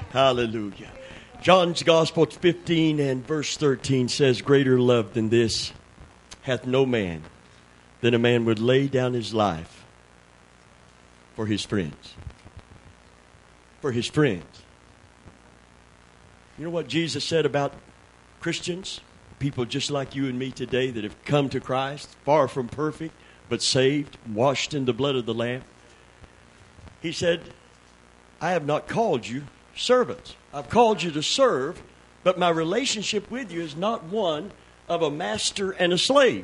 Hallelujah. John's Gospel 15 and verse 13 says, greater love than this hath no man, than a man would lay down his life for his friends. For his friends. You know what Jesus said about Christians? People just like you and me today that have come to Christ, far from perfect, but saved, washed in the blood of the Lamb. He said, I have not called you servants. I've called you to serve, but my relationship with you is not one of a master and a slave.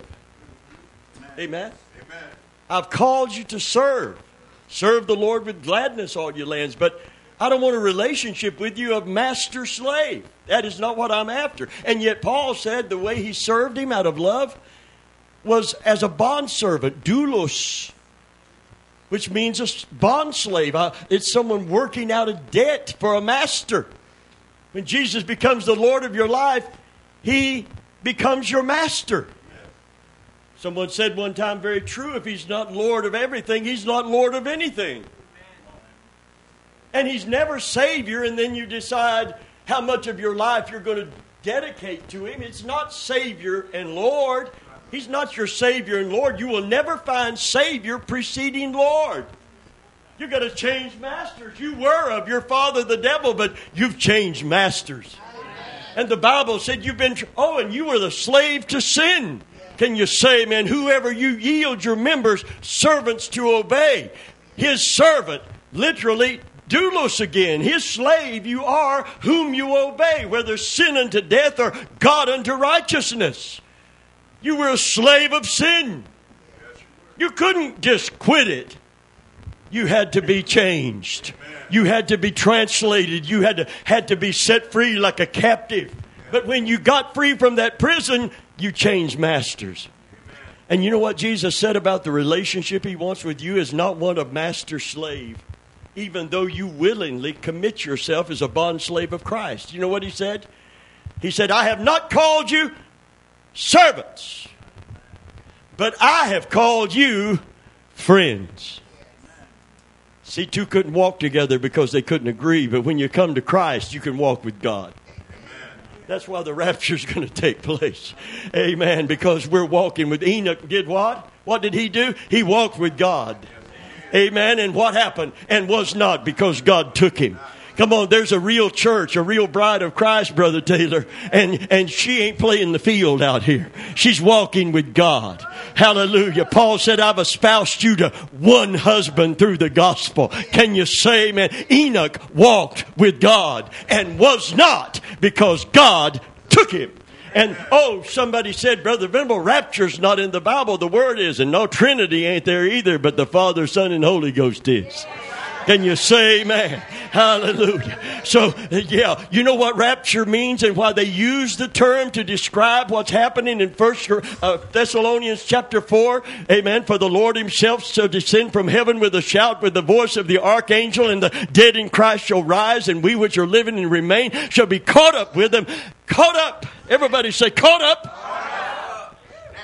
Amen? Amen. I've called you to serve. Serve the Lord with gladness, all your lands. But I don't want a relationship with you of master-slave. That is not what I'm after. And yet Paul said the way he served him out of love was as a bondservant, doulos, which means a bondslave. It's someone working out a debt for a master. When Jesus becomes the Lord of your life, He becomes your master. Someone said one time, very true, if He's not Lord of everything, He's not Lord of anything. And He's never Savior, and then you decide how much of your life you're going to dedicate to Him. It's not Savior and Lord. He's not your Savior and Lord. You will never find Savior preceding Lord. You've got to change masters. You were of your father the devil, but you've changed masters. And the Bible said you've been, and you were the slave to sin. Can you say, man, whoever you yield your members, servants to obey. His servant, literally, doulos again. His slave you are, whom you obey, whether sin unto death or God unto righteousness. You were a slave of sin. You couldn't just quit it. You had to be changed. You had to be translated. You had to be set free like a captive. But when you got free from that prison, you changed masters. And you know what Jesus said about the relationship He wants with you is not one of master-slave, even though you willingly commit yourself as a bond-slave of Christ. You know what He said? He said, I have not called you servants, but I have called you friends. See, two couldn't walk together because they couldn't agree. But when you come to Christ, you can walk with God. That's why the rapture is going to take place. Amen. Because we're walking with Enoch. Did what? What did he do? He walked with God. Amen. And what happened? And was not, because God took him. Come on, there's a real church, a real bride of Christ, Brother Taylor. And she ain't playing the field out here. She's walking with God. Hallelujah. Paul said, I've espoused you to one husband through the gospel. Can you say, man, Enoch walked with God and was not, because God took him. And, somebody said, Brother Venable, rapture's not in the Bible. The Word is. And no, Trinity ain't there either, but the Father, Son, and Holy Ghost is. Can you say amen? Hallelujah. So, you know what rapture means and why they use the term to describe what's happening in 1 Thessalonians chapter 4. Amen. For the Lord Himself shall descend from heaven with a shout, with the voice of the archangel, and the dead in Christ shall rise, and we which are living and remain shall be caught up with them. Caught up. Everybody say, caught up.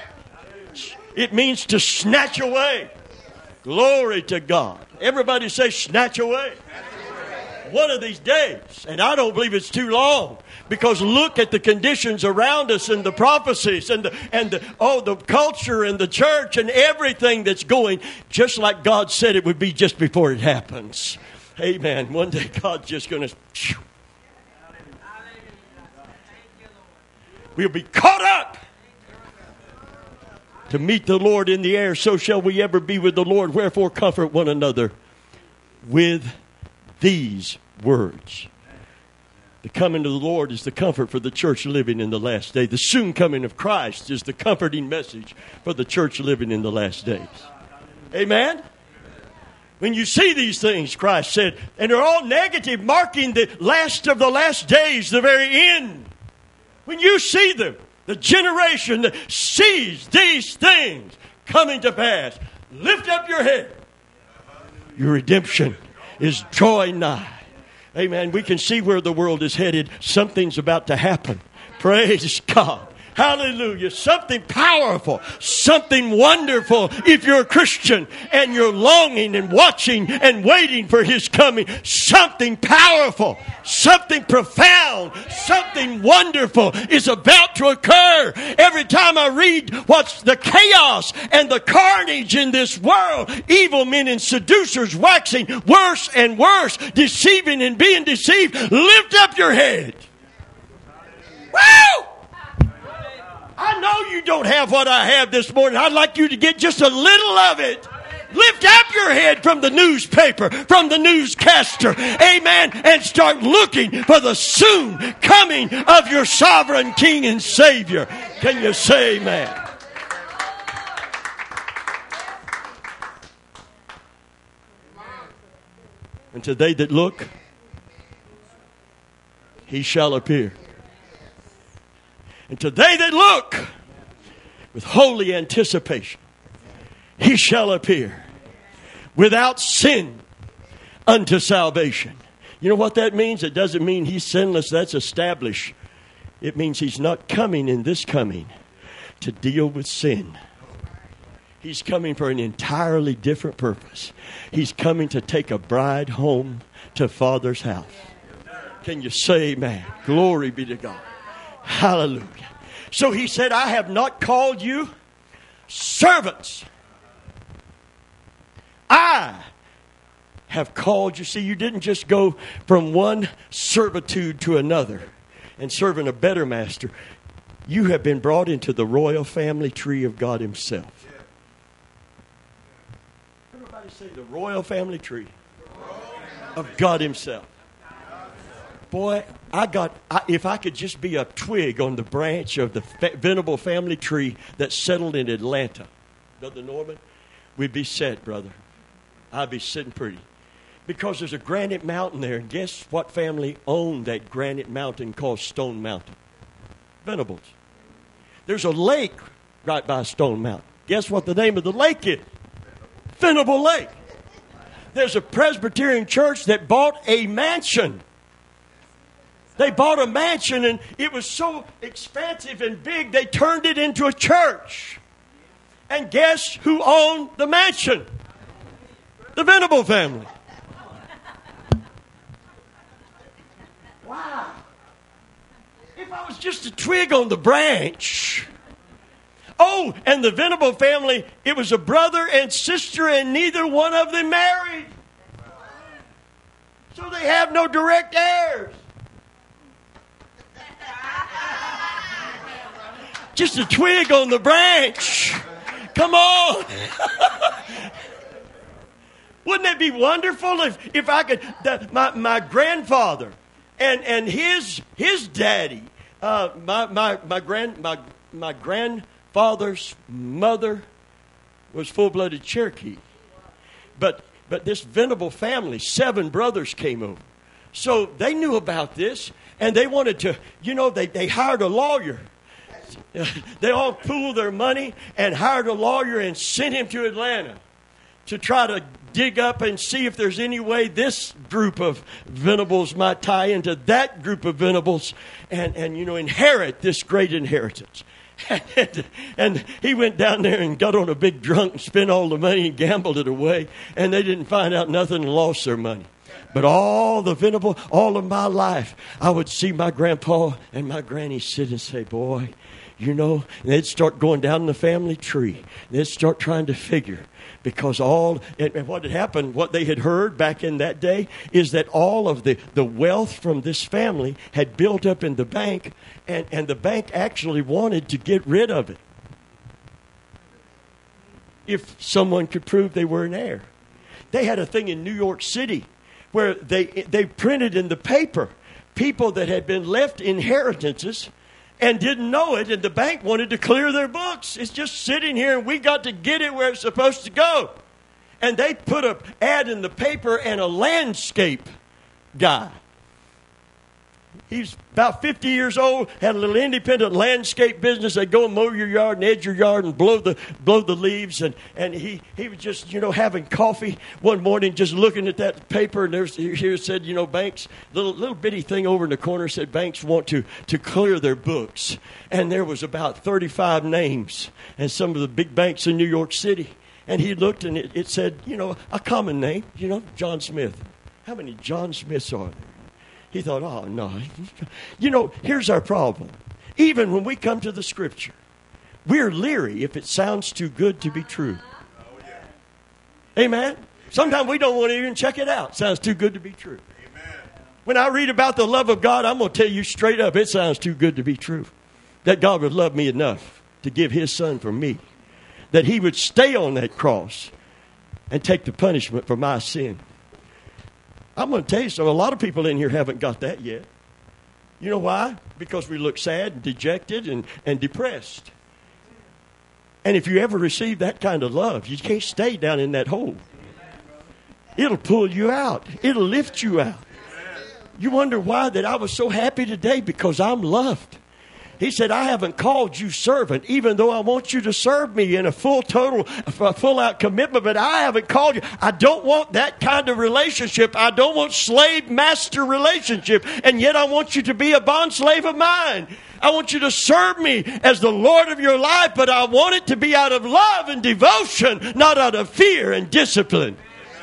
It means to snatch away. Glory to God. Everybody say, snatch away. One of these days. And I don't believe it's too long. Because look at the conditions around us and the prophecies and the culture and the church and everything that's going. Just like God said it would be just before it happens. Amen. One day God's just going to... We'll be caught up to meet the Lord in the air. So shall we ever be with the Lord. Wherefore comfort one another with these words. The coming of the Lord is the comfort for the church living in the last day. The soon coming of Christ is the comforting message for the church living in the last days. Amen? When you see these things, Christ said, and they're all negative, marking the last of the last days, the very end. When you see them, the generation that sees these things coming to pass, lift up your head. Your redemption is drawing nigh. Amen. We can see where the world is headed. Something's about to happen. Praise God. Hallelujah. Something powerful, something wonderful if you're a Christian and you're longing and watching and waiting for His coming. Something powerful, something profound, something wonderful is about to occur. Every time I read what's the chaos and the carnage in this world, evil men and seducers waxing worse and worse, deceiving and being deceived, lift up your head. Woo! I know you don't have what I have this morning. I'd like you to get just a little of it. Lift up your head from the newspaper, from the newscaster, amen, and start looking for the soon coming of your sovereign King and Savior. Can you say amen? And to they that look, He shall appear. And to they that look with holy anticipation, He shall appear without sin unto salvation. You know what that means? It doesn't mean He's sinless. That's established. It means He's not coming in this coming to deal with sin. He's coming for an entirely different purpose. He's coming to take a bride home to Father's house. Can you say amen? Glory be to God. Hallelujah. So He said, I have not called you servants. I have called you. See, you didn't just go from one servitude to another and serving a better master. You have been brought into the royal family tree of God Himself. Everybody say the royal family tree of God Himself. Boy, if I could just be a twig on the branch of the Venable family tree that settled in Atlanta, Brother Norman, we'd be set, brother. I'd be sitting pretty. Because there's a granite mountain there, and guess what family owned that granite mountain called Stone Mountain? Venables. There's a lake right by Stone Mountain. Guess what the name of the lake is? Venable Lake. There's a Presbyterian church that bought a mansion. They bought a mansion, and it was so expansive and big, they turned it into a church. And guess who owned the mansion? The Venable family. Wow. If I was just a twig on the branch. Oh, and the Venable family, it was a brother and sister, and neither one of them married. So they have no direct heirs. Just a twig on the branch. Come on. Wouldn't it be wonderful if I could, my grandfather and his daddy, my grandfather's mother was full-blooded Cherokee. But this Venable family, 7 brothers came over. So they knew about this, and they wanted to, they hired a lawyer. They all pooled their money and hired a lawyer and sent him to Atlanta to try to dig up and see if there's any way this group of Venables might tie into that group of Venables and inherit this great inheritance. And he went down there and got on a big drunk and spent all the money and gambled it away, and they didn't find out nothing and lost their money. But all of my life, I would see my grandpa and my granny sit and say, boy, and they'd start going down the family tree. They'd start trying to figure. Because and what had happened, what they had heard back in that day, is that all of the wealth from this family had built up in the bank, and the bank actually wanted to get rid of it if someone could prove they were an heir. They had a thing in New York City where they printed in the paper people that had been left inheritances and didn't know it, and the bank wanted to clear their books. It's just sitting here, and we got to get it where it's supposed to go. And they put an ad in the paper, and a landscape guy He's about 50 years old, had a little independent landscape business. They'd go and mow your yard and edge your yard and blow the leaves. And he was just, having coffee one morning, just looking at that paper. And here it said, banks, little bitty thing over in the corner said banks want to clear their books. And there was about 35 names and some of the big banks in New York City. And he looked and it said, a common name, John Smith. How many John Smiths are there? He thought, oh, no. Here's our problem. Even when we come to the Scripture, we're leery if it sounds too good to be true. Amen? Sometimes we don't want to even check it out. Sounds too good to be true. Amen. When I read about the love of God, I'm going to tell you straight up, it sounds too good to be true. That God would love me enough to give His Son for me. That He would stay on that cross and take the punishment for my sin. I'm going to tell you something. A lot of people in here haven't got that yet. You know why? Because we look sad and dejected and depressed. And if you ever receive that kind of love, you can't stay down in that hole. It'll pull you out. It'll lift you out. You wonder why that I was so happy today? Because I'm loved. He said, I haven't called you servant, even though I want you to serve me in a full-out commitment, but I haven't called you. I don't want that kind of relationship. I don't want slave-master relationship, and yet I want you to be a bond-slave of mine. I want you to serve me as the Lord of your life, but I want it to be out of love and devotion, not out of fear and discipline.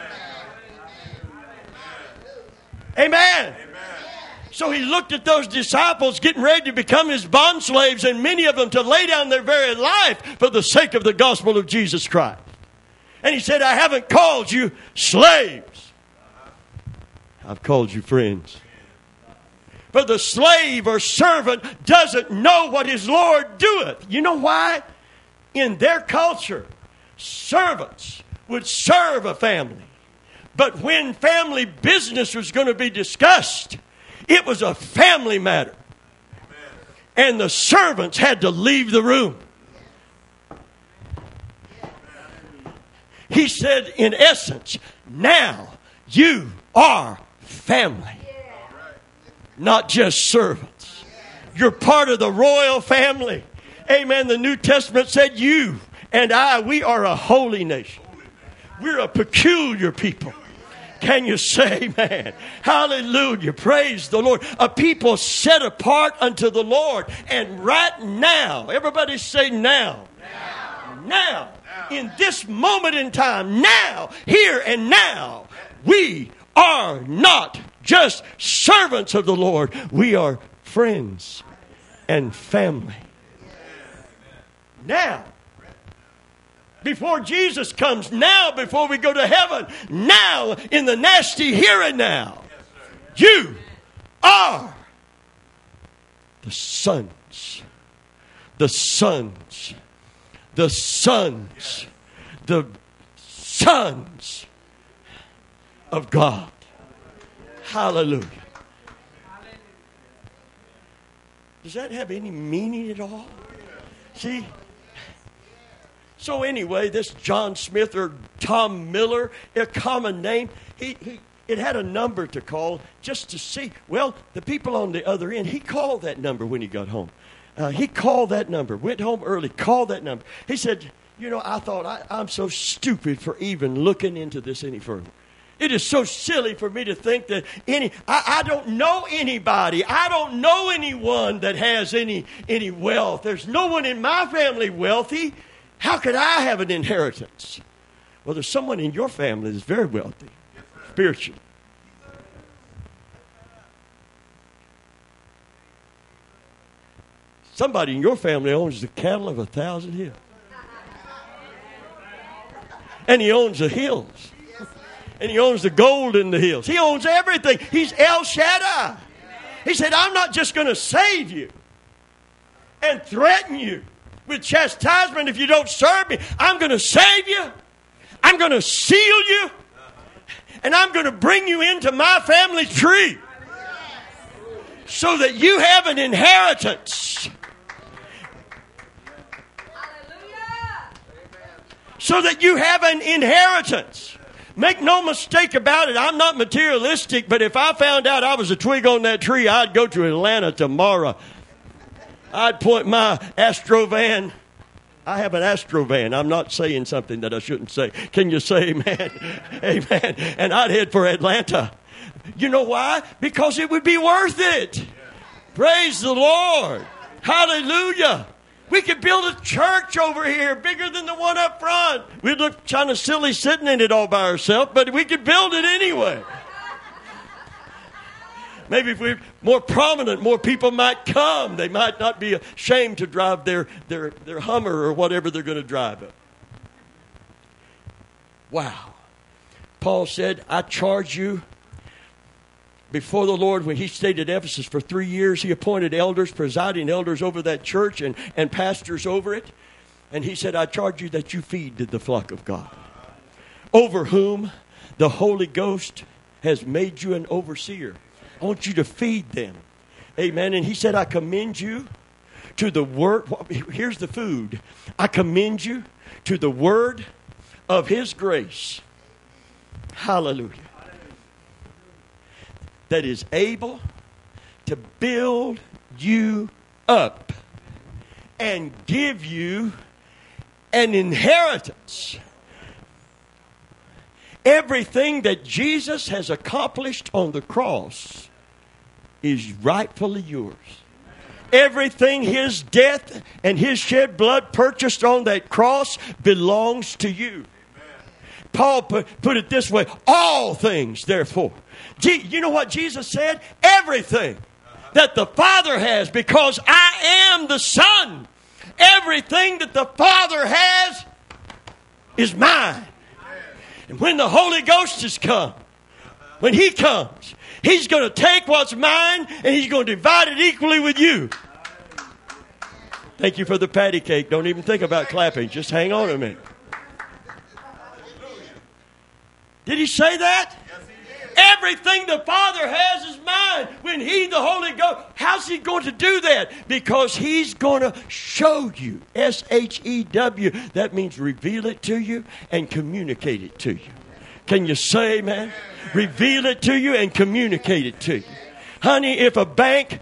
Amen. So he looked at those disciples getting ready to become his bondslaves, and many of them to lay down their very life for the sake of the gospel of Jesus Christ. And he said, I haven't called you slaves. I've called you friends. For the slave or servant doesn't know what his Lord doeth. You know why? In their culture, servants would serve a family. But when family business was going to be discussed, it was a family matter. And the servants had to leave the room. He said, in essence, now you are family. Not just servants. You're part of the royal family. Amen. The New Testament said you and I, we are a holy nation. We're a peculiar people. Can you say amen? Hallelujah. Praise the Lord. A people set apart unto the Lord. And right now, everybody say now. Now. In this moment in time, now, here and now, we are not just servants of the Lord. We are friends and family. Now. Before Jesus comes, now before we go to heaven, now in the nasty here and now, you are the sons, the sons, the sons, the sons of God. Hallelujah. Does that have any meaning at all? See? So anyway, this John Smith or Tom Miller, a common name, it had a number to call just to see. Well, the people on the other end, he called that number when he got home. He called that number, went home early, called that number. He said, I thought I'm so stupid for even looking into this any further. It is so silly for me to think that I don't know anybody. I don't know anyone that has any wealth. There's no one in my family wealthy. How could I have an inheritance? Well, there's someone in your family that's very wealthy, spiritually. Somebody in your family owns the cattle of 1,000 hills. And he owns the hills. And he owns the gold in the hills. He owns everything. He's El Shaddai. He said, I'm not just going to save you and threaten you with chastisement if you don't serve me. I'm going to save you. I'm going to seal you. And I'm going to bring you into my family tree so that you have an inheritance. So that you have an inheritance. Make no mistake about it, I'm not materialistic, but if I found out I was a twig on that tree, I'd go to Atlanta tomorrow. I'd point my Astrovan. I have an Astrovan. I'm not saying something that I shouldn't say. Can you say amen? Amen. And I'd head for Atlanta. You know why? Because it would be worth it. Praise the Lord. Hallelujah. We could build a church over here bigger than the one up front. We'd look kind of silly sitting in it all by ourselves, but we could build it anyway. Maybe if we're more prominent, more people might come. They might not be ashamed to drive their Hummer or whatever they're going to drive it. Wow. Paul said, I charge you before the Lord. When he stayed at Ephesus for 3 years, he appointed elders, presiding elders over that church and pastors over it. And he said, I charge you that you feed the flock of God, over whom the Holy Ghost has made you an overseer. I want you to feed them. Amen. And he said, I commend you to the word. Here's the food. I commend you to the word of his grace. Hallelujah. That is able to build you up and give you an inheritance. Everything that Jesus has accomplished on the cross is rightfully yours. Everything his death and his shed blood purchased on that cross belongs to you. Paul put it this way, all things, therefore. You know what Jesus said? Everything that the Father has, because I am the Son. Everything that the Father has is mine. And when the Holy Ghost has come, when he comes, he's going to take what's mine and he's going to divide it equally with you. Thank you for the patty cake. Don't even think about clapping. Just hang on a minute. Did he say that? Yes, he did. Everything the Father has is mine. When he, the Holy Ghost, how's he going to do that? Because he's going to show you. S-H-E-W. That means reveal it to you and communicate it to you. Can you say amen? Reveal it to you and communicate it to you. Honey, if a bank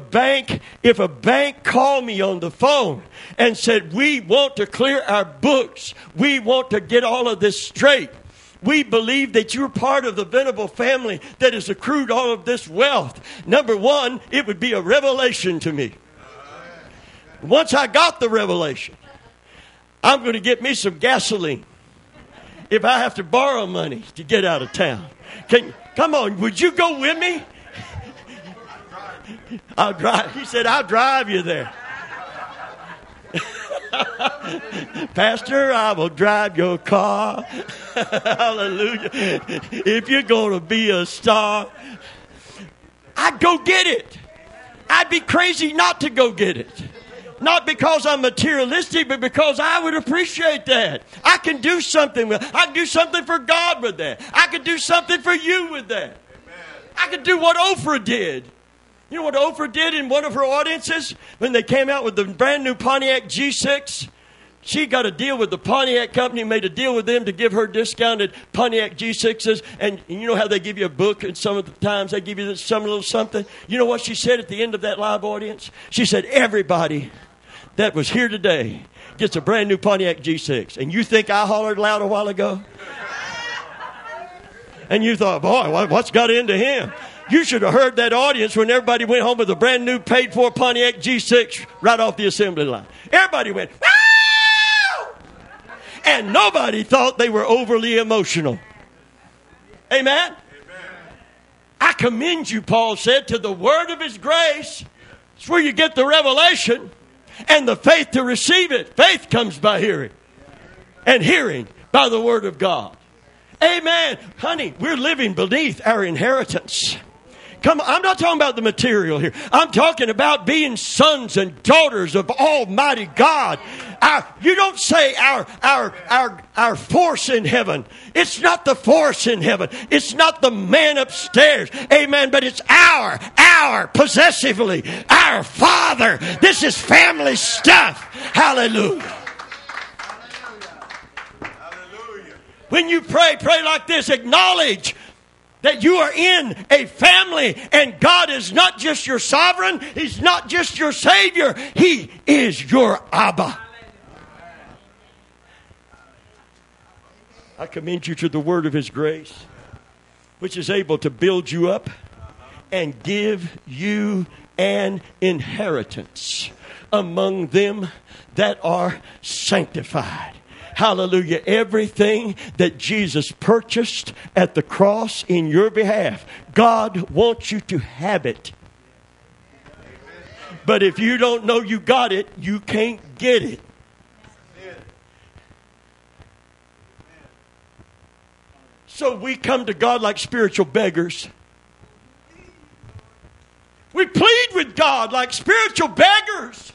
called me on the phone and said, we want to clear our books, we want to get all of this straight, we believe that you're part of the Venable family that has accrued all of this wealth. Number one, it would be a revelation to me. Once I got the revelation, I'm going to get me some gasoline if I have to borrow money to get out of town. Come on, would you go with me? I'll drive. He said, I'll drive you there. Pastor, I will drive your car. Hallelujah. If you're going to be a star, I'd go get it. I'd be crazy not to go get it. Not because I'm materialistic, but because I would appreciate that. I can do something with it. I can do something for God with that. I could do something for you with that. I could do what Oprah did. You know what Oprah did in one of her audiences when they came out with the brand new Pontiac G6? She got a deal with the Pontiac company, made a deal with them to give her discounted Pontiac G6s. And you know how they give you a book, and some of the times they give you some little something? You know what she said at the end of that live audience? She said, everybody that was here today gets a brand new Pontiac G6. And you think I hollered loud a while ago? And you thought, boy, what's got into him? You should have heard that audience when everybody went home with a brand new paid-for Pontiac G6 right off the assembly line. Everybody went, wow! And nobody thought they were overly emotional. Amen? I commend you, Paul said, to the word of his grace. It's where you get the revelation and the faith to receive it. Faith comes by hearing, and hearing by the word of God. Amen. Honey, we're living beneath our inheritance. Come on, I'm not talking about the material here. I'm talking about being sons and daughters of Almighty God. You don't say our force in heaven. It's not the force in heaven. It's not the man upstairs. Amen. But it's our, possessively, our Father. This is family stuff. Hallelujah. When you pray, pray like this. Acknowledge that you are in a family, and God is not just your sovereign. He's not just your Savior. He is your Abba. I commend you to the word of His grace, which is able to build you up and give you an inheritance among them that are sanctified. Hallelujah. Everything that Jesus purchased at the cross in your behalf, God wants you to have it. But if you don't know you got it, you can't get it. So we come to God like spiritual beggars. We plead with God like spiritual beggars.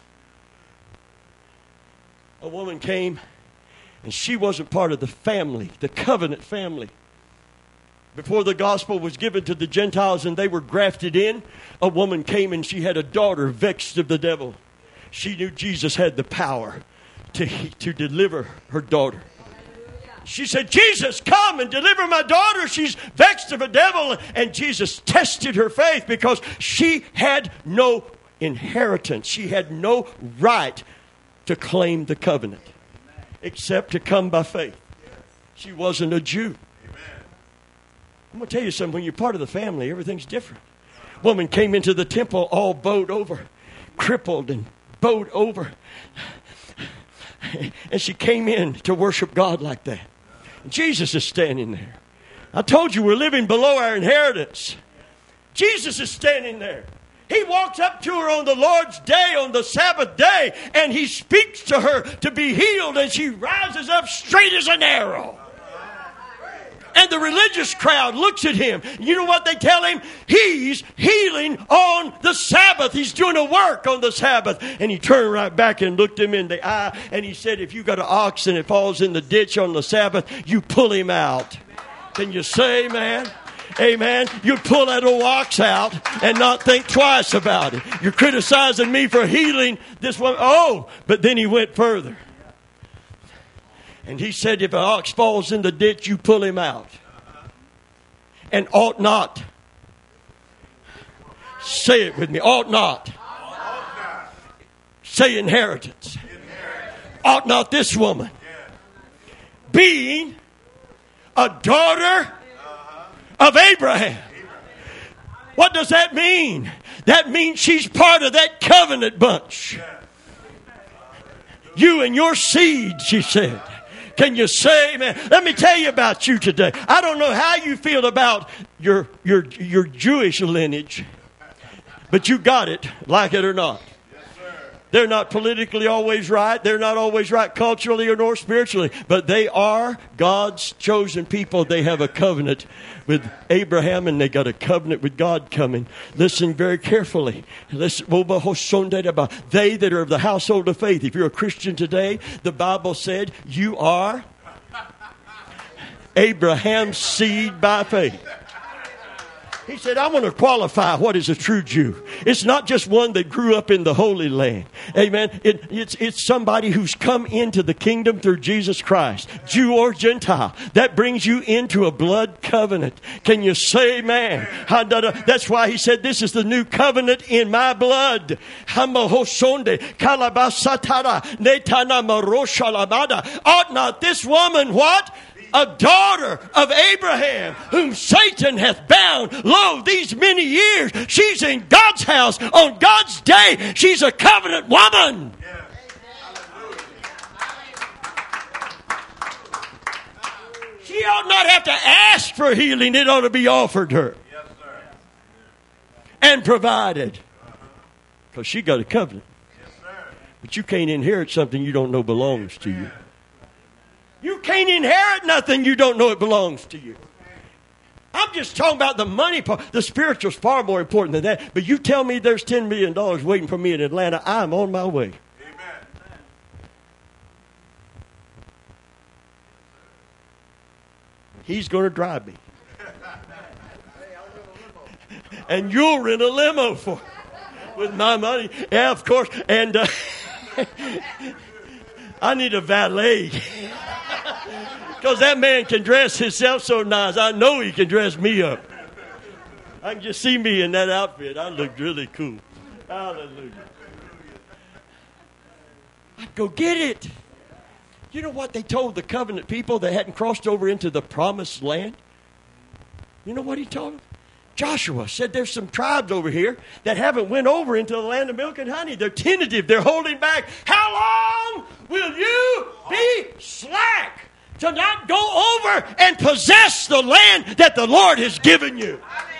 A woman came, and she wasn't part of the family, the covenant family. Before the gospel was given to the Gentiles and they were grafted in, a woman came and she had a daughter vexed of the devil. She knew Jesus had the power to deliver her daughter. She said, Jesus, come and deliver my daughter. She's vexed of a devil. And Jesus tested her faith because she had no inheritance. She had no right to claim the covenant except to come by faith. She wasn't a Jew. I'm going to tell you something. When you're part of the family, everything's different. Woman came into the temple all bowed over, crippled and bowed over. And she came in to worship God like that. Jesus is standing there. I told you we're living below our inheritance. Jesus is standing there. He walks up to her on the Lord's day, on the Sabbath day, and He speaks to her to be healed, and she rises up straight as an arrow. And the religious crowd looks at Him. You know what they tell Him? He's healing on the Sabbath. He's doing a work on the Sabbath. And He turned right back and looked him in the eye. And He said, if you got an ox and it falls in the ditch on the Sabbath, you pull him out. Can you say amen? Amen. You pull that old ox out and not think twice about it. You're criticizing me for healing this one. Oh, but then He went further. And He said, if an ox falls in the ditch, you pull him out. And ought not. Say it with me. Ought not. Say inheritance. Ought not this woman, being a daughter of Abraham. What does that mean? That means she's part of that covenant bunch. You and your seed, she said. Can you say amen? Let me tell you about you today. I don't know how you feel about your Jewish lineage, but you got it, like it or not. They're not politically always right. They're not always right culturally or nor spiritually, but they are God's chosen people. They have a covenant with Abraham, and they got a covenant with God coming. Listen very carefully. Listen, they that are of the household of faith. If you're a Christian today, the Bible said you are Abraham's seed by faith. He said, I want to qualify what is a true Jew. It's not just one that grew up in the Holy Land. Amen. It's somebody who's come into the kingdom through Jesus Christ, Jew or Gentile. That brings you into a blood covenant. Can you say amen? That's why He said, this is the new covenant in my blood. Ought not this woman, what? A daughter of Abraham, whom Satan hath bound, lo, these many years. She's in God's house on God's day. She's a covenant woman. She ought not have to ask for healing. It ought to be offered her and provided, because she got a covenant. But you can't inherit something you don't know belongs to you. You can't inherit nothing you don't know it belongs to you. I'm just talking about the money part. The spiritual's far more important than that. But you tell me there's $10 million waiting for me in Atlanta, I'm on my way. Amen. He's going to drive me. And you'll rent a limo for with my money. Yeah, of course. And I need a valet. Because that man can dress himself so nice. I know he can dress me up. I can just see me in that outfit. I look really cool. Hallelujah. I'd go get it. You know what they told the covenant people that hadn't crossed over into the promised land? You know what he told them? Joshua said there's some tribes over here that haven't went over into the land of milk and honey. They're tentative. They're holding back. How long will you be slack to not go over and possess the land that the Lord has given you?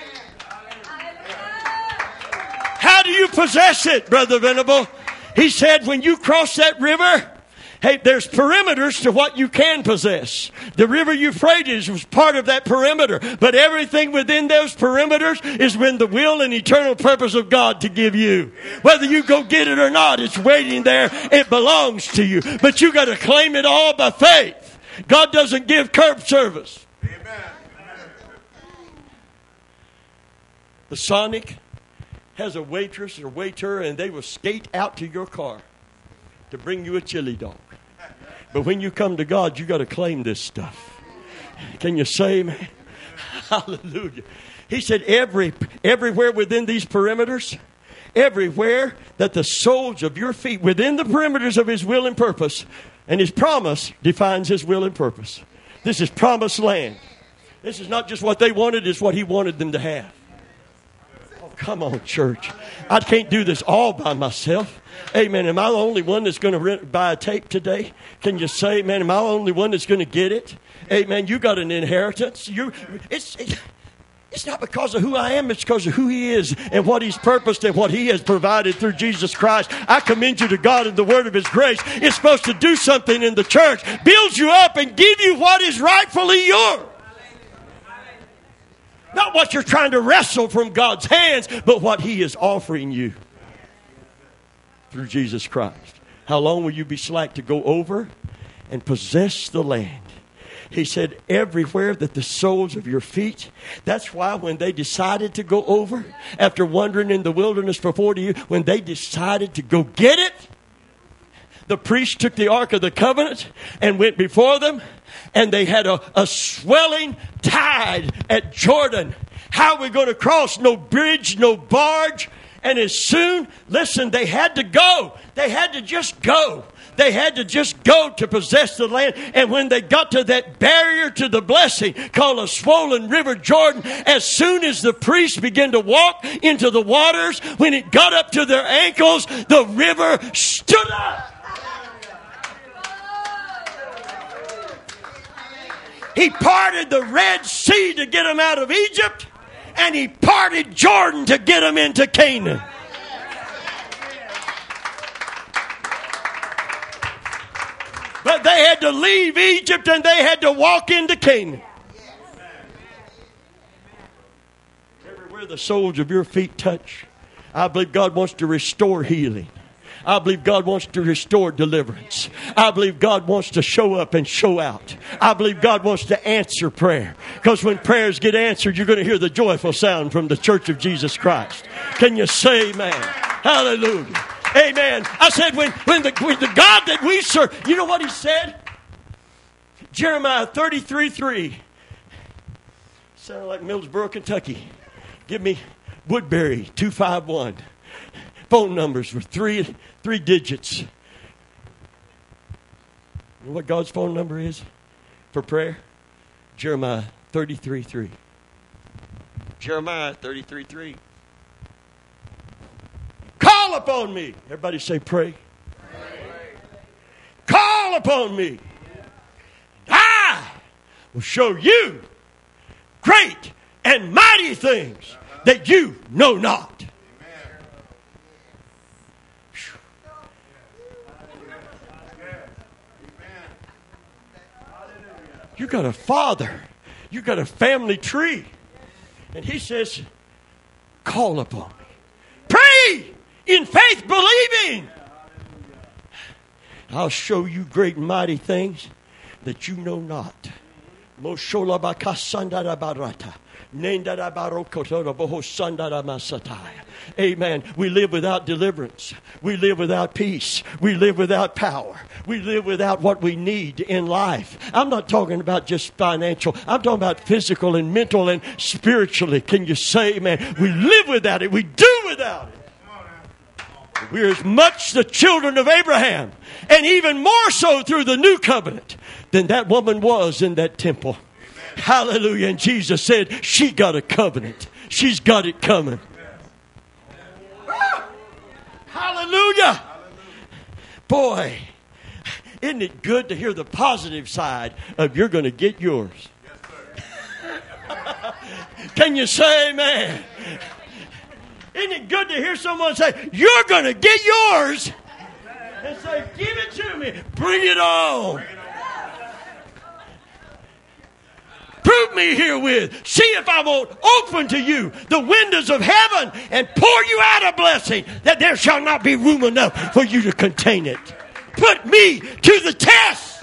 How do you possess it, Brother Venable? He said when you cross that river, hey, there's perimeters to what you can possess. The river Euphrates was part of that perimeter. But everything within those perimeters is within the will and eternal purpose of God to give you. Whether you go get it or not, it's waiting there. It belongs to you. But you got to claim it all by faith. God doesn't give curb service. Amen. The Sonic has a waitress or waiter, and they will skate out to your car to bring you a chili dog. But when you come to God, you got to claim this stuff. Can you say amen? Hallelujah. He said everywhere within these perimeters, everywhere that the soles of your feet, within the perimeters of his will and purpose, and his promise defines his will and purpose. This is promised land. This is not just what they wanted, it's what he wanted them to have. Come on, church. I can't do this all by myself. Amen. Am I the only one that's going to buy a tape today? Can you say, man, am I the only one that's going to get it? Amen. You got an inheritance. It's not because of who I am. It's because of who he is and what he's purposed and what he has provided through Jesus Christ. I commend you to God and the word of his grace. It's supposed to do something in the church, build you up and give you what is rightfully yours. Not what you're trying to wrestle from God's hands, but what he is offering you through Jesus Christ. How long will you be slack to go over and possess the land? He said, everywhere that the soles of your feet. That's why when they decided to go over, after wandering in the wilderness for 40 years, when they decided to go get it, the priest took the Ark of the Covenant and went before them, and they had a swelling tide at Jordan. How are we going to cross? No bridge, no barge. And as soon, listen, they had to go. They had to just go. They had to just go to possess the land. And when they got to that barrier to the blessing called a swollen river Jordan, as soon as the priests began to walk into the waters, when it got up to their ankles, the river stood up. He parted the Red Sea to get them out of Egypt, and he parted Jordan to get them into Canaan. But they had to leave Egypt and they had to walk into Canaan. Everywhere the soles of your feet touch, I believe God wants to restore healing. I believe God wants to restore deliverance. I believe God wants to show up and show out. I believe God wants to answer prayer. Because when prayers get answered, you're going to hear the joyful sound from the Church of Jesus Christ. Can you say amen? Hallelujah. Amen. I said when the God that we serve, you know what he said? Jeremiah 33:3. Sounded like Millsboro, Kentucky. Give me Woodbury 251. Phone numbers were three digits. You know what God's phone number is for prayer? Jeremiah 33:3. Jeremiah 33:3. Call upon me. Everybody say pray. Call upon me. I will show you great and mighty things that you know not. You got a father. You got a family tree. And he says, call upon me. Pray in faith, believing. I'll show you great and mighty things that you know not. Amen. We live without deliverance. We live without peace. We live without power. We live without what we need in life. I'm not talking about just financial. I'm talking about physical and mental and spiritually. Can you say, man, we live without it. We do without it. We're as much the children of Abraham, and even more so through the new covenant, than that woman was in that temple. Amen. Hallelujah. And Jesus said, she got a covenant. She's got it coming. Hallelujah. Boy, isn't it good to hear the positive side of you're going to get yours? Can you say amen? Isn't it good to hear someone say, you're going to get yours? And say, give it to me. Bring it on. Prove me herewith. See if I won't open to you the windows of heaven and pour you out a blessing that there shall not be room enough for you to contain it. Put me to the test.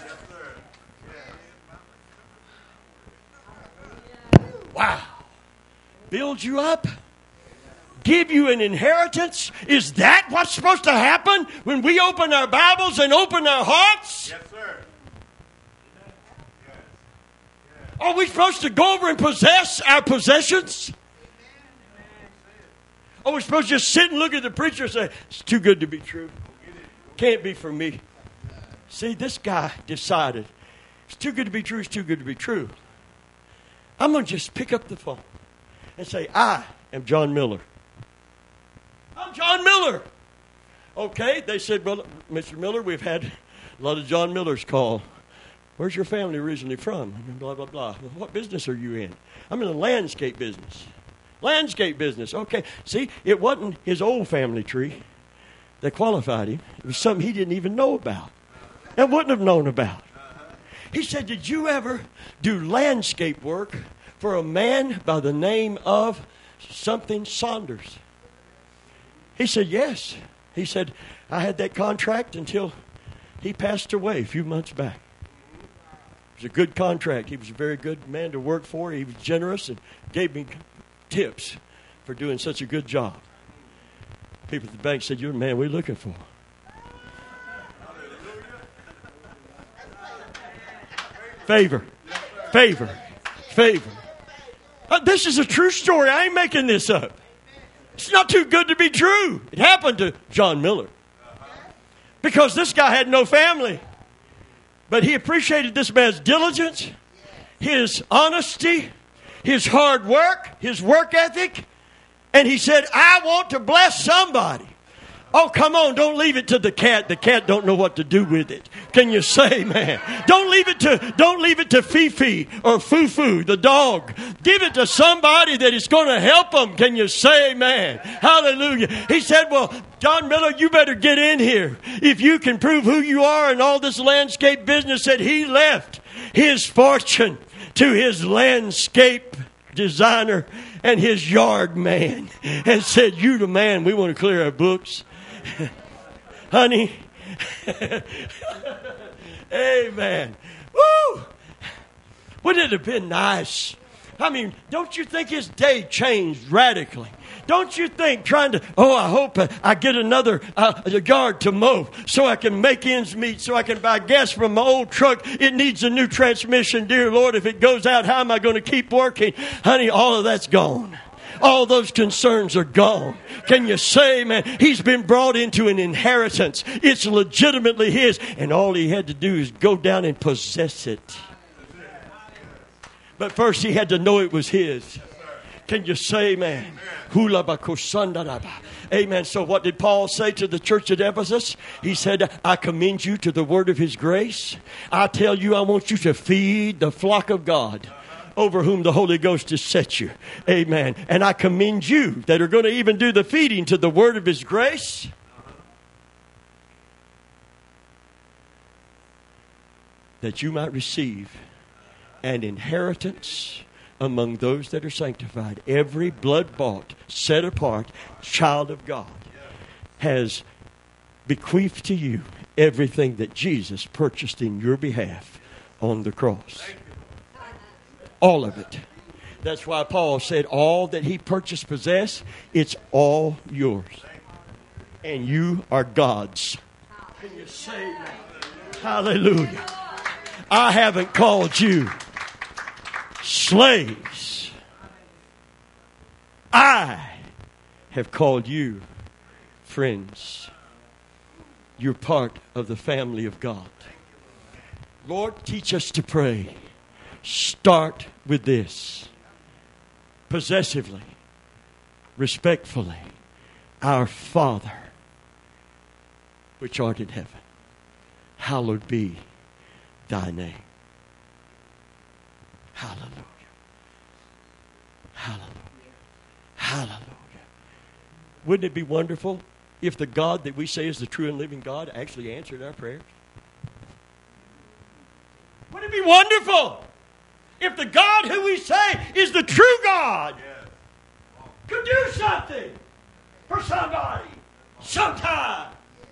Wow. Build you up. Give you an inheritance. Is that what's supposed to happen when we open our Bibles and open our hearts? Yes, sir. Are we supposed to go over and possess our possessions? Are we supposed to just sit and look at the preacher and say, it's too good to be true? Can't be for me. See, this guy decided, it's too good to be true, it's too good to be true. I'm going to just pick up the phone and say, I am John Miller. I'm John Miller. Okay, they said, well, Mr. Miller, we've had a lot of John Millers call. Where's your family originally from? Blah, blah, blah. What business are you in? I'm in the landscape business. Landscape business. Okay. See, it wasn't his old family tree that qualified him. It was something he didn't even know about and wouldn't have known about. He said, did you ever do landscape work for a man by the name of something Saunders? He said, yes. He said, I had that contract until he passed away a few months back. It was a good contract. He was a very good man to work for. He was generous and gave me tips for doing such a good job. People at the bank said, you're the man we're looking for. Favor. Favor. Favor. This is a true story. I ain't making this up. It's not too good to be true. It happened to John Miller. Because this guy had no family. But he appreciated this man's diligence, his honesty, his hard work, his work ethic. And he said, I want to bless somebody. Oh, come on, don't leave it to the cat. The cat don't know what to do with it. Can you say, man? Don't leave it to Fifi or Fufu, the dog. Give it to somebody that is going to help them. Can you say, man? Hallelujah. He said, well, John Miller, you better get in here. If you can prove who you are in all this landscape business, that he left his fortune to his landscape designer and his yard man and said, you the man, we want to clear our books. Honey. Amen. Woo! Wouldn't it have been nice? I mean, don't you think his day changed radically? Don't you think trying to, I hope I get another yard to mow so I can make ends meet, so I can buy gas from my old truck. It needs a new transmission. Dear Lord, if it goes out, how am I going to keep working? Honey, all of that's gone. All those concerns are gone. Can you say, man, he's been brought into an inheritance. It's legitimately his. And all he had to do is go down and possess it. But first he had to know it was his. Can you say, man? Amen. So what did Paul say to the church at Ephesus? He said, I commend you to the word of his grace. I tell you, I want you to feed the flock of God, over whom the Holy Ghost has set you. Amen. And I commend you that are going to even do the feeding to the word of his grace. That you might receive an inheritance among those that are sanctified. Every blood-bought, set-apart child of God has bequeathed to you everything that Jesus purchased in your behalf on the cross. All of it. That's why Paul said all that he purchased, possessed, it's all yours. And you are God's. Can you say that? Hallelujah. I haven't called you slaves. I have called you friends. You're part of the family of God. Lord, teach us to pray. Start with this. Possessively, respectfully, our Father, which art in heaven, hallowed be thy name. Hallelujah. Hallelujah. Hallelujah. Wouldn't it be wonderful if the God that we say is the true and living God actually answered our prayers? Wouldn't it be wonderful if the God who we say is the true God could do something for somebody sometime?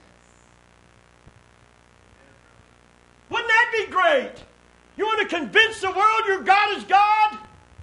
Wouldn't that be great? You want to convince the world your God is God?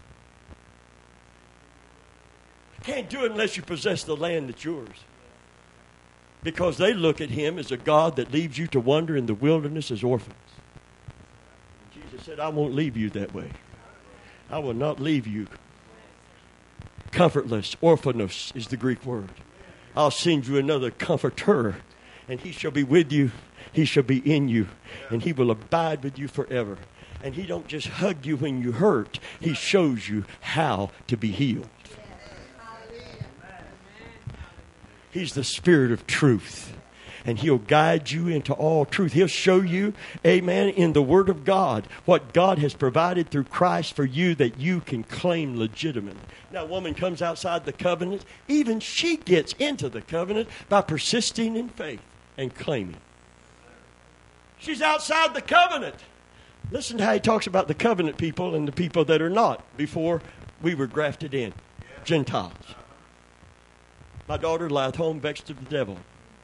You can't do it unless you possess the land that's yours. Because they look at him as a God that leaves you to wander in the wilderness as orphans. Jesus said, I won't leave you that way. I will not leave you comfortless. Orphanos is the Greek word. I'll send you another comforter, and he shall be with you. He shall be in you, and he will abide with you forever. And he don't just hug you when you hurt. He shows you how to be healed. He's the Spirit of truth. And he'll guide you into all truth. He'll show you, amen, in the Word of God, what God has provided through Christ for you that you can claim legitimately. Now, a woman comes outside the covenant. Even she gets into the covenant by persisting in faith and claiming. She's outside the covenant. Listen to how he talks about the covenant people and the people that are not before we were grafted in. Gentiles. My daughter lieth home vexed of the devil.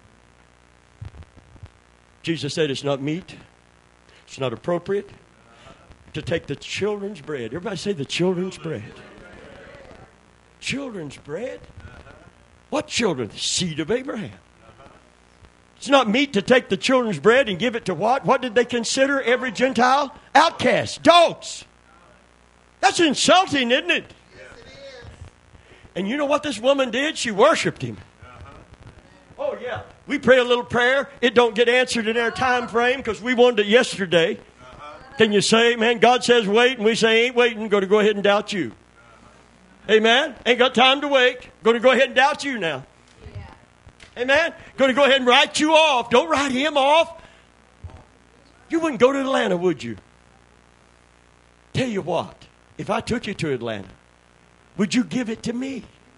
Jesus said it's not meet, it's not appropriate to take the children's bread. Everybody say the children's bread. Children's bread? What children? The seed of Abraham. It's not meet to take the children's bread and give it to what? What did they consider every Gentile? Outcasts, dogs. That's insulting, isn't it? And you know what this woman did? She worshiped him. Oh, yeah. We pray a little prayer. It don't get answered in our time frame because we wanted it yesterday. Can you say, man, God says wait, and we say ain't waiting. Going to go ahead and doubt you. Amen? Ain't got time to wait. Going to go ahead and doubt you now. Amen? Going to go ahead and write you off. Don't write him off. You wouldn't go to Atlanta, would you? Tell you what, if I took you to Atlanta, would you give it to me?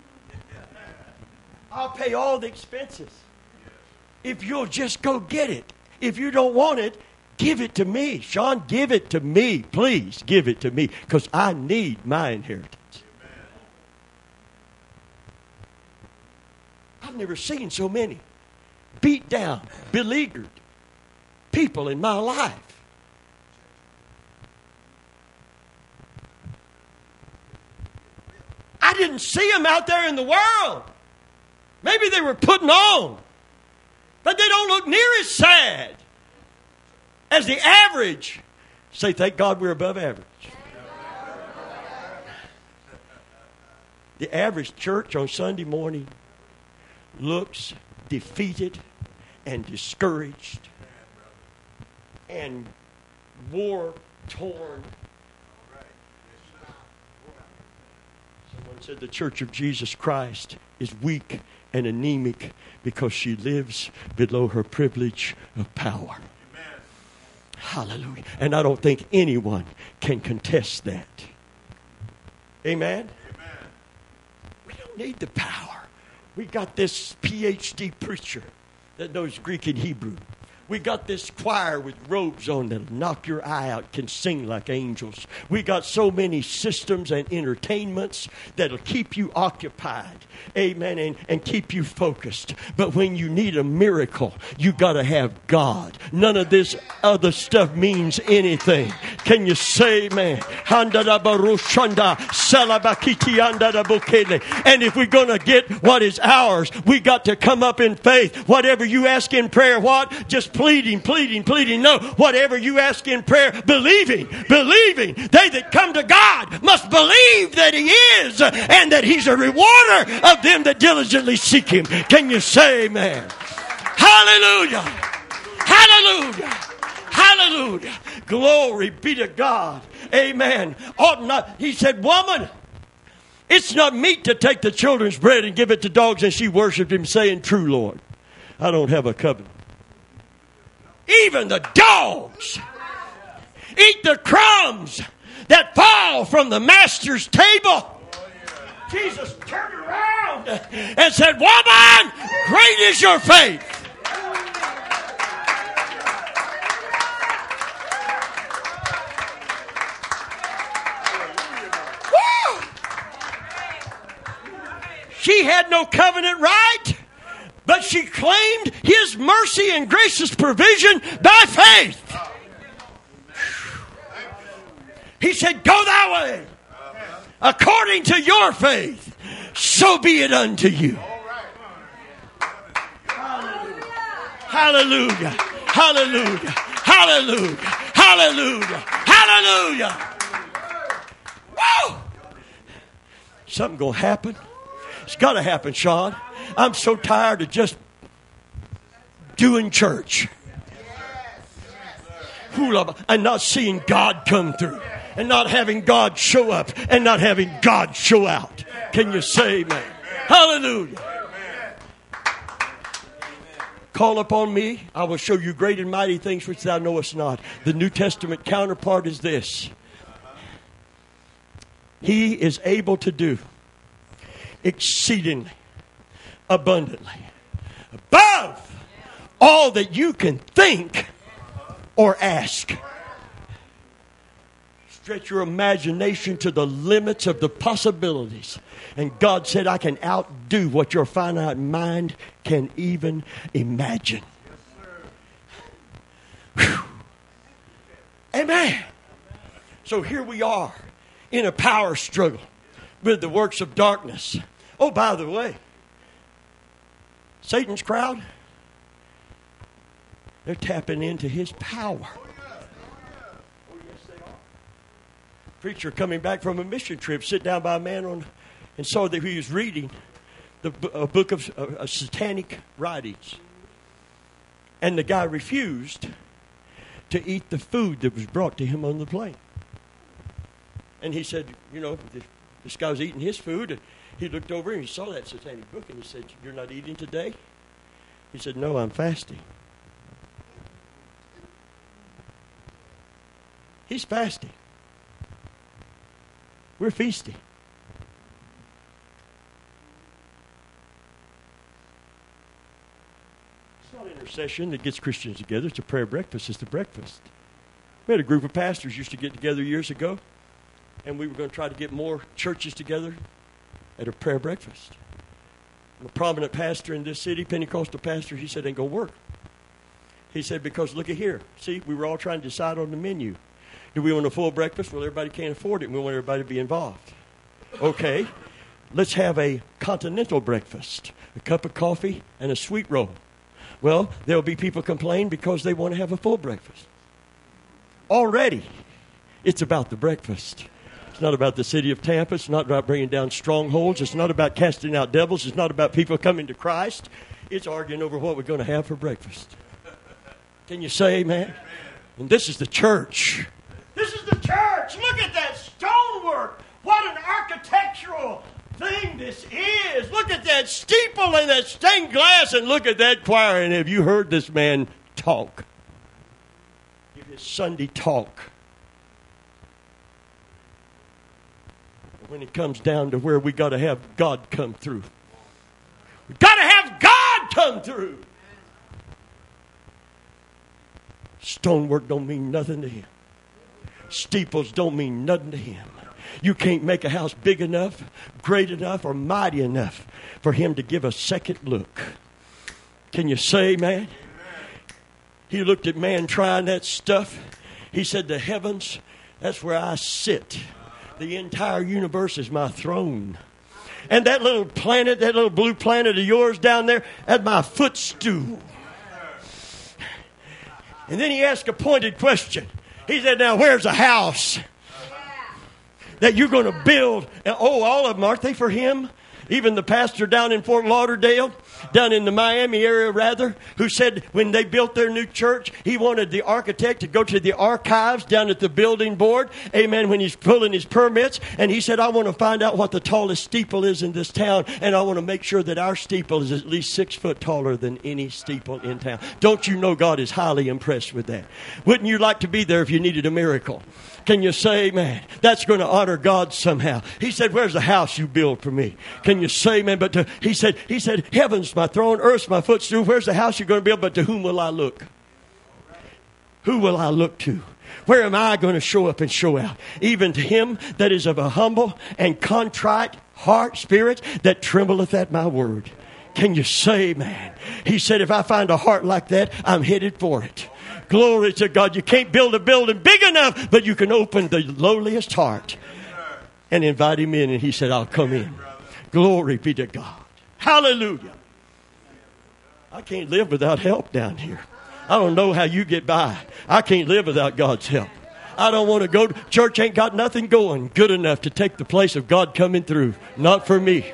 I'll pay all the expenses. If you'll just go get it. If you don't want it, give it to me. Sean, give it to me. Please give it to me because I need my inheritance. I've never seen so many beat down, beleaguered people in my life. I didn't see them out there in the world. Maybe they were putting on, but they don't look near as sad as the average. Say, thank God we're above average. The average church on Sunday morning looks defeated and discouraged and war-torn. Someone said the Church of Jesus Christ is weak and anemic because she lives below her privilege of power. Amen. Hallelujah. And I don't think anyone can contest that. Amen? Amen. We don't need the power. We got this PhD preacher that knows Greek and Hebrew. We got this choir with robes on that'll knock your eye out, can sing like angels. We got so many systems and entertainments that'll keep you occupied, amen, and keep you focused. But when you need a miracle, you got to have God. None of this other stuff means anything. Can you say amen? And if we're going to get what is ours, we got to come up in faith. Whatever you ask in prayer, what? Just pleading. No, whatever you ask in prayer, believing. They that come to God must believe that He is and that He's a rewarder of them that diligently seek Him. Can you say amen? Hallelujah. Hallelujah. Hallelujah. Glory be to God. Amen. Ought not, He said, woman, it's not meet to take the children's bread and give it to dogs. And she worshiped Him, saying, true, Lord, I don't have a covenant. Even the dogs eat the crumbs that fall from the master's table. Jesus turned around and said, woman, great is your faith. Woo! She had no covenant right, but she claimed His mercy and gracious provision by faith. He said, go that way. According to your faith, so be it unto you. Hallelujah. Hallelujah. Hallelujah. Hallelujah. Hallelujah. Woo! Something going to happen. It's got to happen, Sean. I'm so tired of just doing church and not seeing God come through and not having God show up and not having God show out. Can you say amen? Hallelujah. Call upon me, I will show you great and mighty things which thou knowest not. The New Testament counterpart is this. He is able to do exceedingly abundantly above all that you can think or ask. Stretch your imagination to the limits of the possibilities. And God said, I can outdo what your finite mind can even imagine. Whew. Amen. So here we are in a power struggle with the works of darkness. Oh, by the way, Satan's crowd, they're tapping into his power. Oh, yes, they are. Preacher coming back from a mission trip, sit down by a man and saw that he was reading a book of satanic writings. And the guy refused to eat the food that was brought to him on the plane. And he said, you know, this guy was eating his food, and he looked over and he saw that satanic book, and he said, you're not eating today? He said, no, I'm fasting. He's fasting. We're feasting. It's not intercession that gets Christians together. It's a prayer breakfast. It's the breakfast. We had a group of pastors used to get together years ago, and we were going to try to get more churches together at a prayer breakfast. A prominent pastor in this city, Pentecostal pastor, he said, ain't going to work. He said, because look at here. See, we were all trying to decide on the menu. Do we want a full breakfast? Well, everybody can't afford it, and we want everybody to be involved. Okay, let's have a continental breakfast, a cup of coffee and a sweet roll. Well, there'll be people complain because they want to have a full breakfast. Already, it's about the breakfast. It's not about the city of Tampa. It's not about bringing down strongholds. It's not about casting out devils. It's not about people coming to Christ. It's arguing over what we're going to have for breakfast. Can you say amen? And this is the church. This is the church. Look at that stonework. What an architectural thing this is. Look at that steeple and that stained glass, and look at that choir. And have you heard this man talk? Give his Sunday talk. When it comes down to where we got to have God come through. We got to have God come through. Stonework don't mean nothing to him. Steeples don't mean nothing to him. You can't make a house big enough, great enough, or mighty enough for him to give a second look. Can you say amen? He looked at man trying that stuff. He said, the heavens, that's where I sit. The entire universe is my throne. And that little planet, that little blue planet of yours down there, that's my footstool. And then he asked a pointed question. He said, now where's the house that you're going to build? And, all of them, aren't they for him? Even the pastor down in Fort Lauderdale, down in the Miami area rather, who said when they built their new church, he wanted the architect to go to the archives down at the building board, amen, when he's pulling his permits. And he said, I want to find out what the tallest steeple is in this town, and I want to make sure that our steeple is at least 6 foot taller than any steeple in town. Don't you know God is highly impressed with that? Wouldn't you like to be there if you needed a miracle? Can you say, man, that's going to honor God somehow? He said, where's the house you build for me? Can you say, man, he said, heaven's my throne, earth's my footstool. Where's the house you're going to build? But to whom will I look? Who will I look to? Where am I going to show up and show out? Even to him that is of a humble and contrite heart, spirit, that trembleth at my word. Can you say, man? He said, if I find a heart like that, I'm headed for it. Glory to God. You can't build a building big enough, but you can open the lowliest heart and invite him in. And he said, I'll come in. Glory be to God. Hallelujah. I can't live without help down here. I don't know how you get by. I can't live without God's help. I don't want to go. Church ain't got nothing going good enough to take the place of God coming through. Not for me.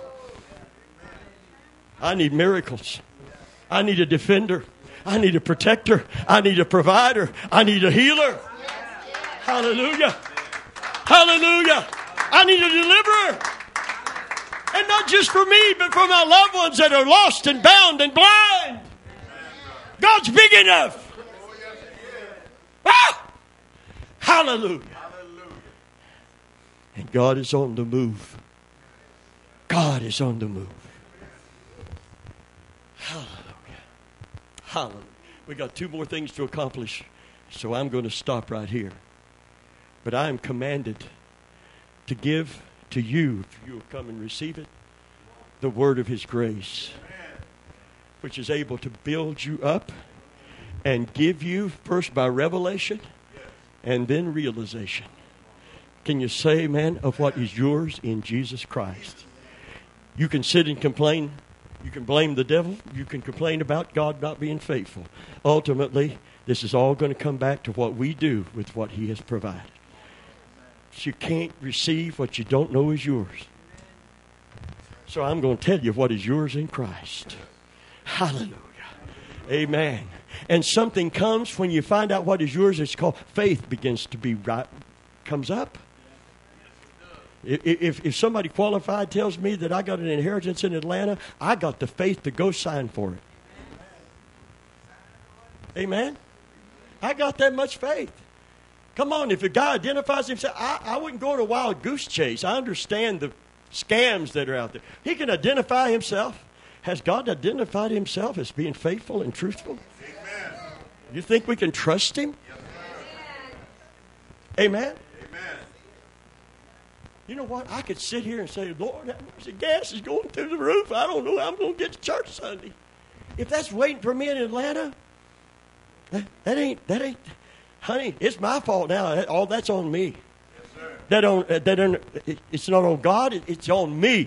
I need miracles. I need a defender. I need a protector. I need a provider. I need a healer. Hallelujah. Hallelujah. I need a deliverer. And not just for me, but for my loved ones that are lost and bound and blind. God's big enough. Ah! Hallelujah. And God is on the move. God is on the move. Hallelujah. Hallelujah. We got 2 more things to accomplish, so I'm going to stop right here. But I am commanded to give to you, if you will come and receive it, the word of his grace, which is able to build you up and give you, first by revelation and then realization. Can you say, man, of what is yours in Jesus Christ? You can sit and complain. You can blame the devil. You can complain about God not being faithful. Ultimately, this is all going to come back to what we do with what he has provided. You can't receive what you don't know is yours. So I'm going to tell you what is yours in Christ. Hallelujah. Amen. And something comes when you find out what is yours. It's called faith begins to be right. Comes up. If somebody qualified tells me that I got an inheritance in Atlanta, I got the faith to go sign for it. Amen. I got that much faith. Come on, if a guy identifies himself, I wouldn't go on a wild goose chase. I understand the scams that are out there. He can identify himself. Has God identified himself as being faithful and truthful? Amen. You think we can trust him? Amen. Amen. You know what? I could sit here and say, Lord, the gas is going through the roof. I don't know how I'm going to get to church Sunday. If that's waiting for me in Atlanta, that ain't. Honey, it's my fault now. All that's on me. Yes, sir. It's not on God. It's on me.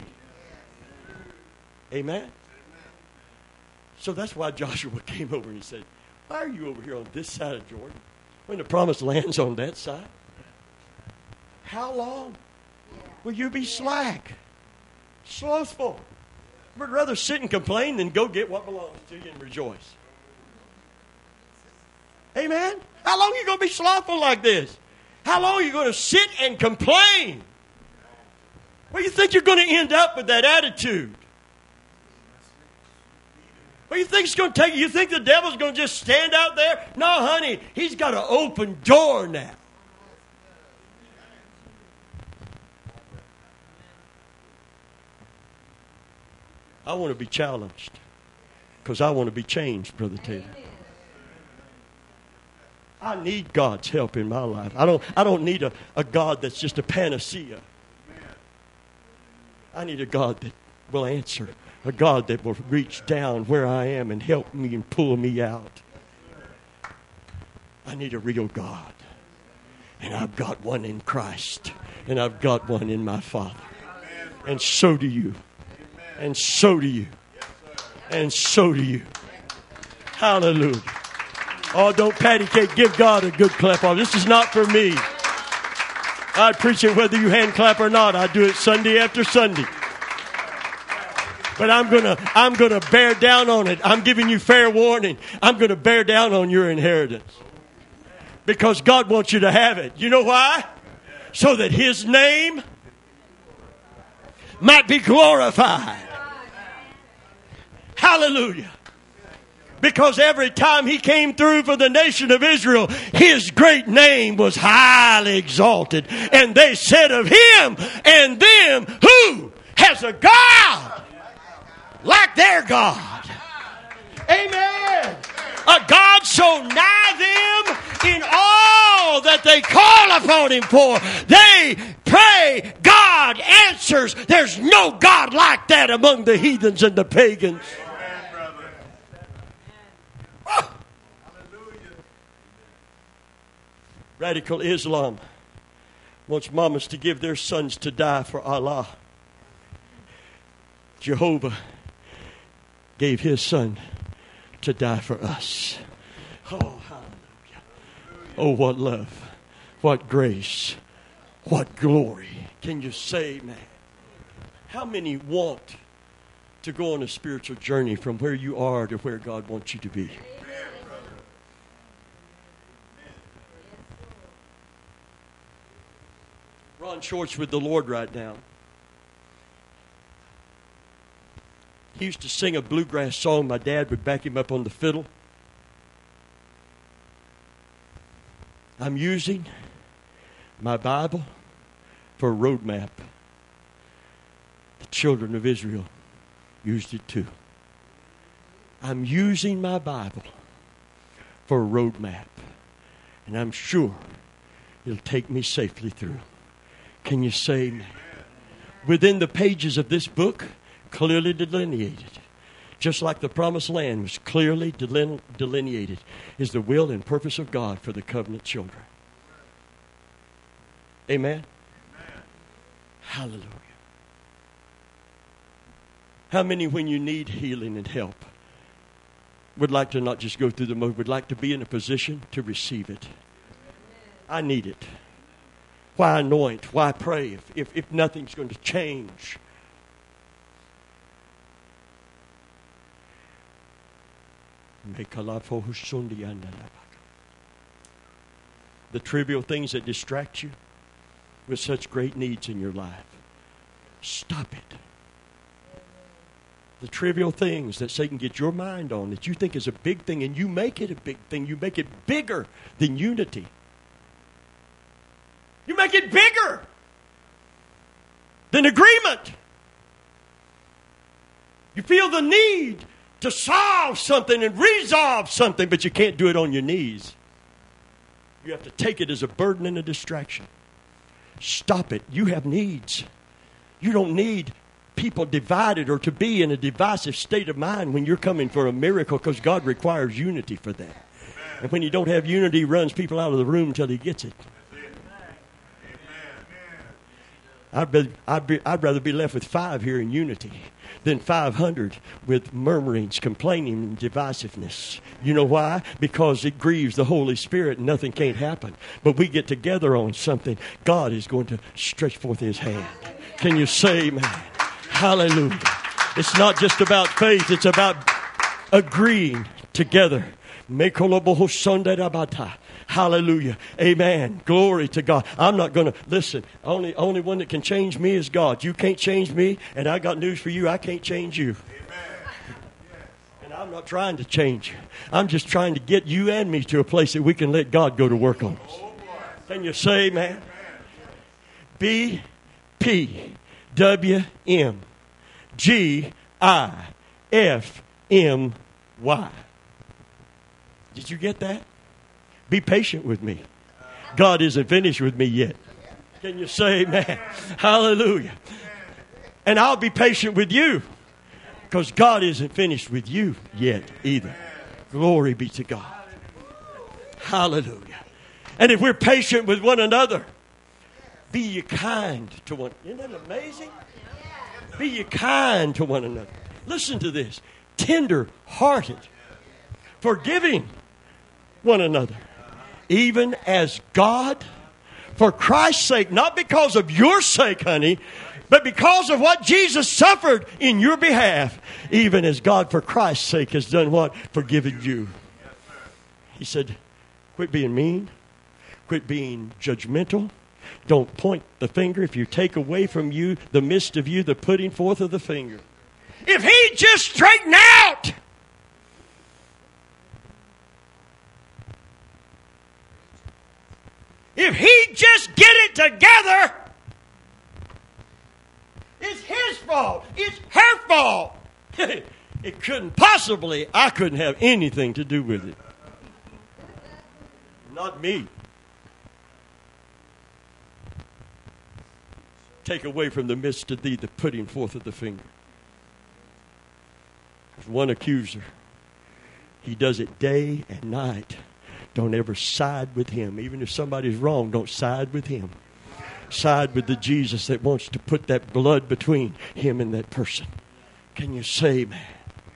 Amen. So that's why Joshua came over and he said, why are you over here on this side of Jordan when the promised land's on that side? How long will you be slack, slothful? We'd rather sit and complain than go get what belongs to you and rejoice. Amen. How long are you going to be slothful like this? How long are you going to sit and complain? Well, you think you're going to end up with that attitude? What do you think it's going to take? You think the devil's going to just stand out there? No, honey. He's got an open door now. I want to be challenged because I want to be changed, Brother Taylor. I need God's help in my life. I don't need a God that's just a panacea. I need a God that will answer. A God that will reach down where I am and help me and pull me out. I need a real God. And I've got one in Christ. And I've got one in my Father. And so do you. And so do you. And so do you. Hallelujah. Oh, don't patty cake. Give God a good clap off. This is not for me. I preach it whether you hand clap or not. I do it Sunday after Sunday. But I'm gonna bear down on it. I'm giving you fair warning. I'm gonna bear down on your inheritance. Because God wants you to have it. You know why? So that His name might be glorified. Hallelujah. Because every time He came through for the nation of Israel, His great name was highly exalted. And they said of Him and them, who has a God like their God? Amen. A God so nigh them in all that they call upon Him for. They pray, God answers. There's no God like that among the heathens and the pagans. Radical Islam wants mamas to give their sons to die for Allah. Jehovah gave His Son to die for us. Oh, hallelujah. Oh, what love, what grace, what glory. Can you say, man? How many want to go on a spiritual journey from where you are to where God wants you to be? Ron Short's with the Lord right now. He used to sing a bluegrass song. My dad would back him up on the fiddle. I'm using my Bible for a road map. The children of Israel used it too. I'm using my Bible for a road map. And I'm sure it'll take me safely through. Can you say amen? Within the pages of this book, clearly delineated, just like the promised land was clearly delineated, is the will and purpose of God for the covenant children. Amen? Amen. Hallelujah. How many, when you need healing and help, would like to not just go through the motion, would like to be in a position to receive it? I need it. Why anoint? Why pray if nothing's going to change? The trivial things that distract you with such great needs in your life. Stop it. The trivial things that Satan gets your mind on that you think is a big thing, and you make it a big thing. You make it bigger than unity. You make it bigger than agreement. You feel the need to solve something and resolve something, but you can't do it on your knees. You have to take it as a burden and a distraction. Stop it. You have needs. You don't need people divided or to be in a divisive state of mind when you're coming for a miracle, because God requires unity for that. Amen. And when you don't have unity, He runs people out of the room until He gets it. I'd rather be left with 5 here in unity than 500 with murmurings, complaining, and divisiveness. You know why? Because it grieves the Holy Spirit and nothing can't happen. But we get together on something, God is going to stretch forth His hand. Can you say amen? Hallelujah. It's not just about faith, it's about agreeing together. Hallelujah. Amen. Glory to God. I'm not going to, listen, only one that can change me is God. You can't change me, and I got news for you. I can't change you. And I'm not trying to change you. I'm just trying to get you and me to a place that we can let God go to work on us. Can you say amen? BPWMGIFMY. Did you get that? Be patient with me. God isn't finished with me yet. Can you say amen? Hallelujah. And I'll be patient with you, because God isn't finished with you yet either. Glory be to God. Hallelujah. And if we're patient with one another, be ye kind to one. Isn't that amazing? Be ye kind to one another. Listen to this. Tender-hearted. Forgiving one another. Even as God, for Christ's sake, not because of your sake, honey, but because of what Jesus suffered in your behalf, even as God, for Christ's sake, has done what? Forgiven you. He said, quit being mean. Quit being judgmental. Don't point the finger. If you take away from you the midst of you the putting forth of the finger. If he just straightened out. If he just get it together, it's his fault. It's her fault. It couldn't possibly, I couldn't have anything to do with it. Not me. Take away from the midst of thee the putting forth of the finger. There's one accuser. He does it day and night. Don't ever side with him. Even if somebody's wrong, don't side with him. Side with the Jesus that wants to put that blood between him and that person. Can you say, man?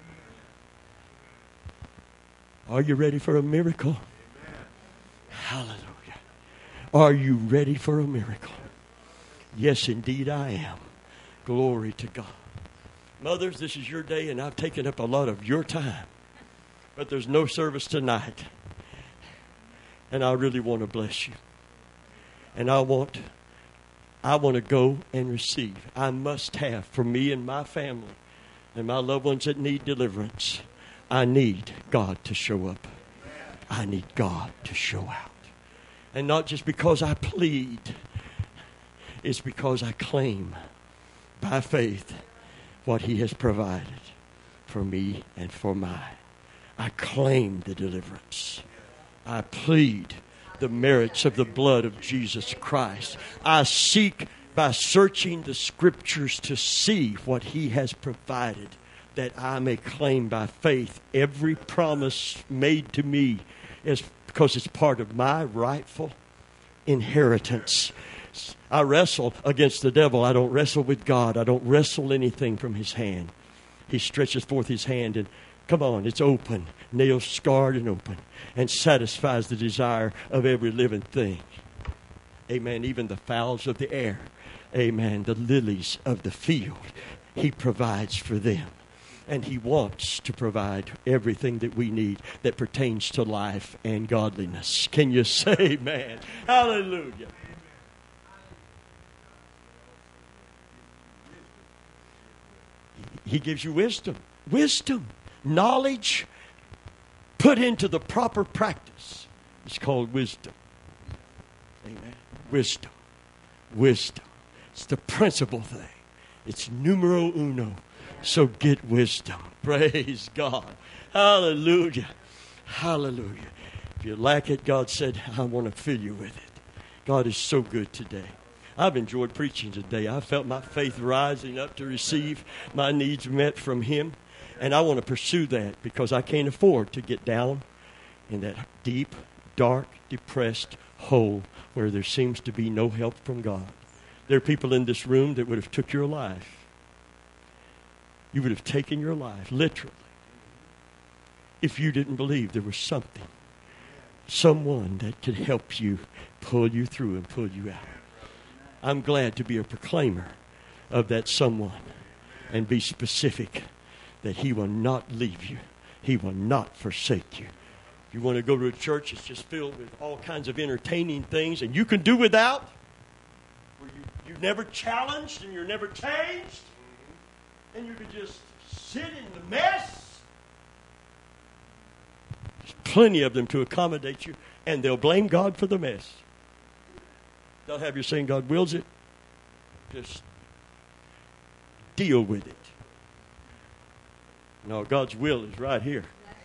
Are you ready for a miracle? Hallelujah. Are you ready for a miracle? Yes, indeed I am. Glory to God. Mothers, this is your day, and I've taken up a lot of your time. But there's no service tonight. And I really want to bless you. And I want to go and receive. I must have, for me and my family and my loved ones that need deliverance, I need God to show up. I need God to show out. And not just because I plead. It's because I claim by faith what he has provided for me and for mine. I claim the deliverance. I plead the merits of the blood of Jesus Christ. I seek by searching the Scriptures to see what he has provided, that I may claim by faith every promise made to me, is because it's part of my rightful inheritance. I wrestle against the devil. I don't wrestle with God. I don't wrestle anything from his hand. He stretches forth his hand and, come on, it's open, nails scarred and open, and satisfies the desire of every living thing. Amen. Even the fowls of the air. Amen. The lilies of the field. He provides for them. And he wants to provide everything that we need that pertains to life and godliness. Can you say amen? Hallelujah. He gives you wisdom. Wisdom. Knowledge put into the proper practice. It's called wisdom. Amen. Wisdom. Wisdom. It's the principal thing. It's numero uno. So get wisdom. Praise God. Hallelujah. Hallelujah. If you lack it, God said, I want to fill you with it. God is so good today. I've enjoyed preaching today. I felt my faith rising up to receive my needs met from him. And I want to pursue that because I can't afford to get down in that deep, dark, depressed hole where there seems to be no help from God. There are people in this room that would have took your life. You would have taken your life, literally, if you didn't believe there was something, someone that could help you, pull you through and pull you out. I'm glad to be a proclaimer of that someone and be specific that he will not leave you. He will not forsake you. If you want to go to a church that's just filled with all kinds of entertaining things and you can do without, where you're never challenged and you're never changed, and you can just sit in the mess, there's plenty of them to accommodate you, and they'll blame God for the mess. They'll have you saying God wills it. Just deal with it. No, God's will is right here.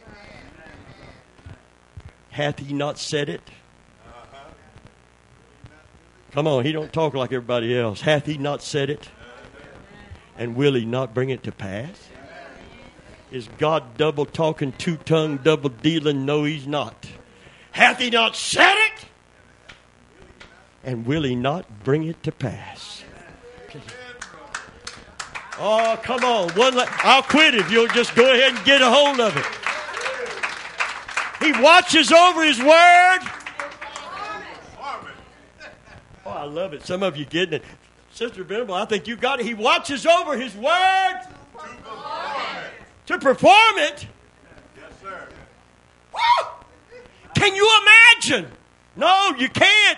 Hath he not said it? Come on, he don't talk like everybody else. Hath he not said it? And will he not bring it to pass? Is God double talking, two-tongued, double dealing? No, he's not. Hath he not said it? And will he not bring it to pass? Oh, come on. I'll quit if you'll just go ahead and get a hold of it. He watches over His word. Oh, I love it. Some of you getting it. Sister Venable, I think you got it. He watches over His word to perform it. Yes, sir. Woo! Can you imagine? No, you can't.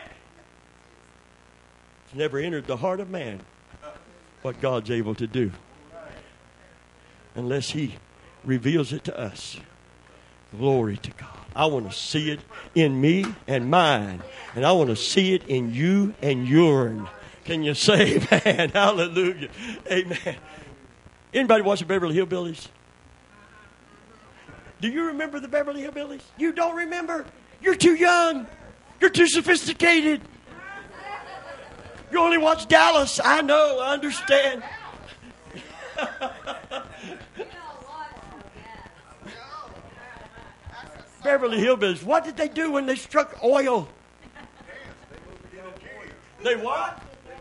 It's never entered the heart of man what God's able to do unless He reveals it to us. Glory to God. I want to see it in me and mine, and I want to see it in you and yourn. Can you say amen? Hallelujah. Amen. Anybody watch the Beverly Hillbillies? Do you remember the Beverly Hillbillies? You don't remember? You're too young. You're too sophisticated. You only watch Dallas. I know. I understand. Beverly Hillbillies. What did they do when they struck oil? They what?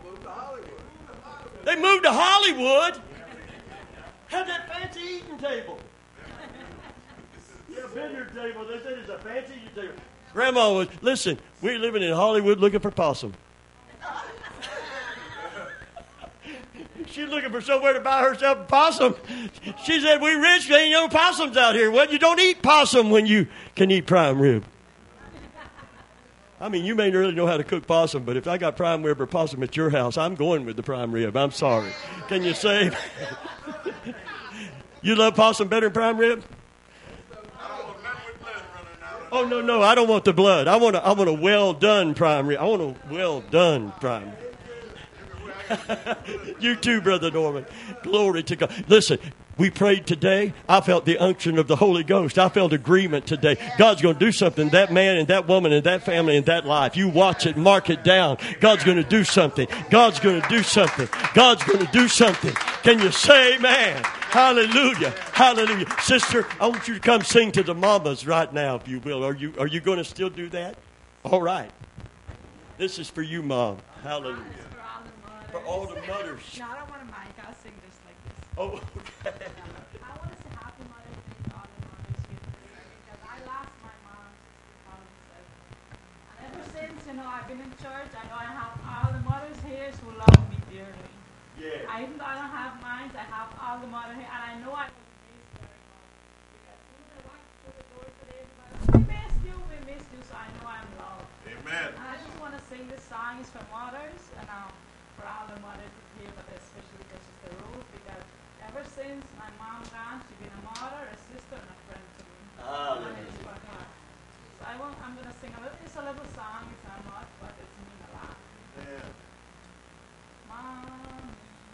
They moved to Hollywood. Had that fancy eating table. Yeah, billiard table. They said it's a fancy eating table. Grandma was, listen, we're living in Hollywood looking for possum. She's looking for somewhere to buy herself a possum. She said, we rich, there ain't no possums out here. Well, you don't eat possum when you can eat prime rib. I mean, you may not really know how to cook possum, but if I got prime rib or possum at your house, I'm going with the prime rib. I'm sorry. Can you say? You love possum better than prime rib? Oh, no, I don't want the blood. I want a well-done prime rib. I want a well-done prime rib. You too, Brother Norman. Glory to God. Listen, we prayed today. I felt the unction of the Holy Ghost. I felt agreement today. God's going to do something. That man and that woman and that family and that life. You watch it, mark it down. God's going to do something. God's going to do something. God's going to do something. Can you say amen? Hallelujah. Hallelujah. Sister, I want you to come sing to the mamas right now, if you will. Are you going to still do that? All right. This is for you, Mom. Hallelujah. For all the mothers. No, I don't want a mic. I'll sing just like this. Oh, okay. I want to say happy Mother's Day to all the mothers here today because I lost my mom 2007. And ever since, I've been in church, I know I have all the mothers here who love me dearly. Yeah. Even though I don't have mine, I have all the mothers here, and I know I will be missed very much. Because when I walked through the door today, we missed you, so I know I'm loved. Amen. And I just want to sing this song. It's for mothers, and for all the mothers here, but especially because it's the rules, because ever since my mom gone, she's been a mother, a sister, and a friend to me. And it's for her. So I'm going to sing it's a little song, it's not much, but it's mean a lot. Yeah. Mommy,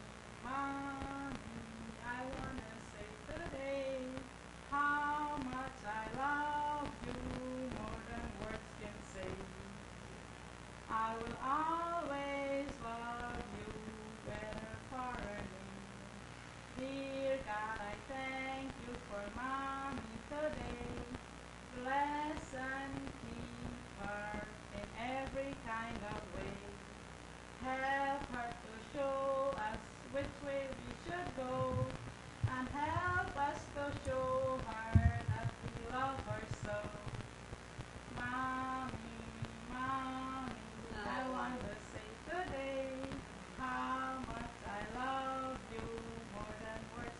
I want to say today how much I love you more than words can say. I will always love you better for me. Dear God, I thank you for Mommy today. Bless and keep her in every kind of way. Help her to show us which way we should go, and help us to show her that we love her so. Mommy, I want to say today how much I love you more than words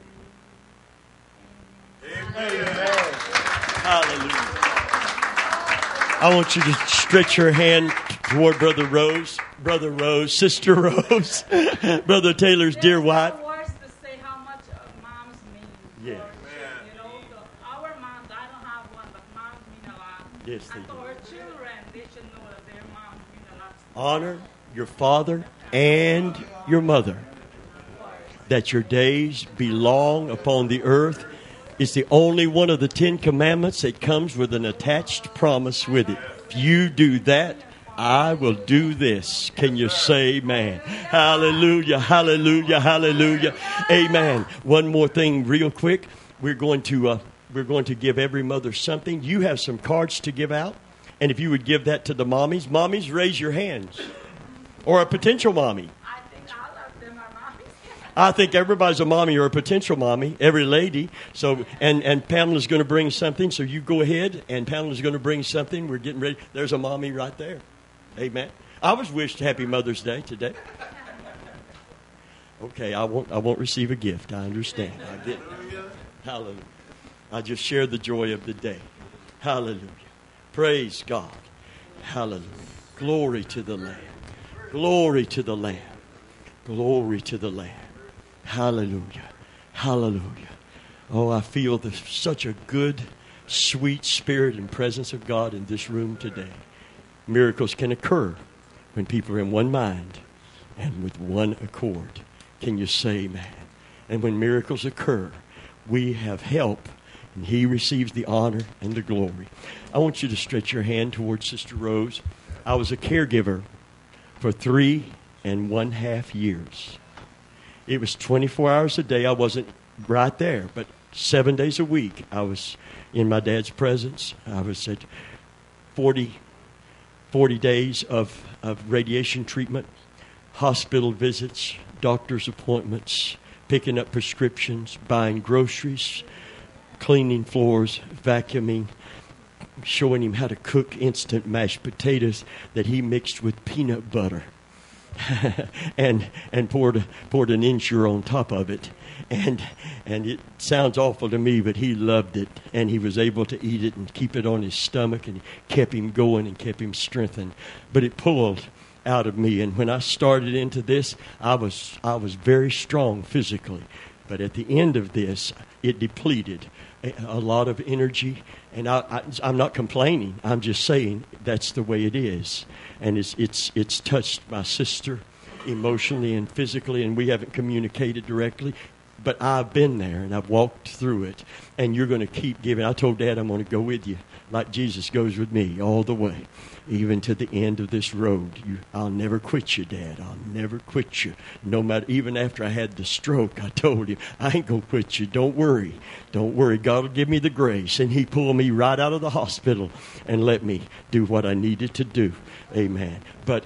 can say. Amen. Amen. Hallelujah. I want you to stretch your hand toward Brother Rose, Sister Rose, Brother Taylor's dear wife. There's no words to say how much moms mean. Yeah. Our moms, I don't have one, but moms mean a lot. Yes, they and do. to our children, they should know that their moms mean a lot. Honor your father and your mother, that your days be long upon the earth. It's the only one of the 10 Commandments that comes with an attached promise with it. If you do that, I will do this. Can you say amen? Hallelujah, hallelujah, hallelujah. Amen. One more thing real quick. We're going to give every mother something. You have some cards to give out. And if you would give that to the mommies. Mommies, raise your hands. Or a potential mommy. I think all of them are mommies. I think everybody's a mommy or a potential mommy, every lady. So, and Pamela's going to bring something. So you go ahead, and Pamela's going to bring something. We're getting ready. There's a mommy right there. Amen. I was wished Happy Mother's Day today. Okay, I won't receive a gift. I understand. I get it. Hallelujah. I just share the joy of the day. Hallelujah. Praise God. Hallelujah. Glory to the Lamb. Glory to the Lamb. Glory to the Lamb. Hallelujah. Hallelujah. Oh, I feel such a good, sweet spirit and presence of God in this room today. Miracles can occur when people are in one mind and with one accord. Can you say amen? And when miracles occur, we have help, and He receives the honor and the glory. I want you to stretch your hand towards Sister Rose. I was a caregiver for 3.5 years. It was 24 hours a day. I wasn't right there, but 7 days a week I was in my dad's presence. I was at 40 days of radiation treatment, hospital visits, doctor's appointments, picking up prescriptions, buying groceries, cleaning floors, vacuuming, showing him how to cook instant mashed potatoes that he mixed with peanut butter and poured an Ensure on top of it. And it sounds awful to me, but he loved it, and he was able to eat it and keep it on his stomach, and it kept him going and kept him strengthened. But it pulled out of me, and when I started into this, I was very strong physically, but at the end of this, it depleted a lot of energy. And I'm not complaining. I'm just saying that's the way it is, and it's touched my sister emotionally and physically, and we haven't communicated directly. But I've been there, and I've walked through it, and you're going to keep giving. I told Dad I'm going to go with you like Jesus goes with me all the way, even to the end of this road. I'll never quit you, Dad. I'll never quit you. No matter, even after I had the stroke, I told him, I ain't going to quit you. Don't worry. Don't worry. God will give me the grace. And He pulled me right out of the hospital and let me do what I needed to do. Amen. But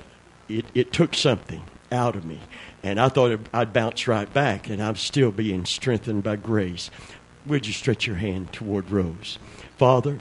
it took something out of me. And I thought I'd bounce right back, and I'm still being strengthened by grace. Would you stretch your hand toward Rose? Father,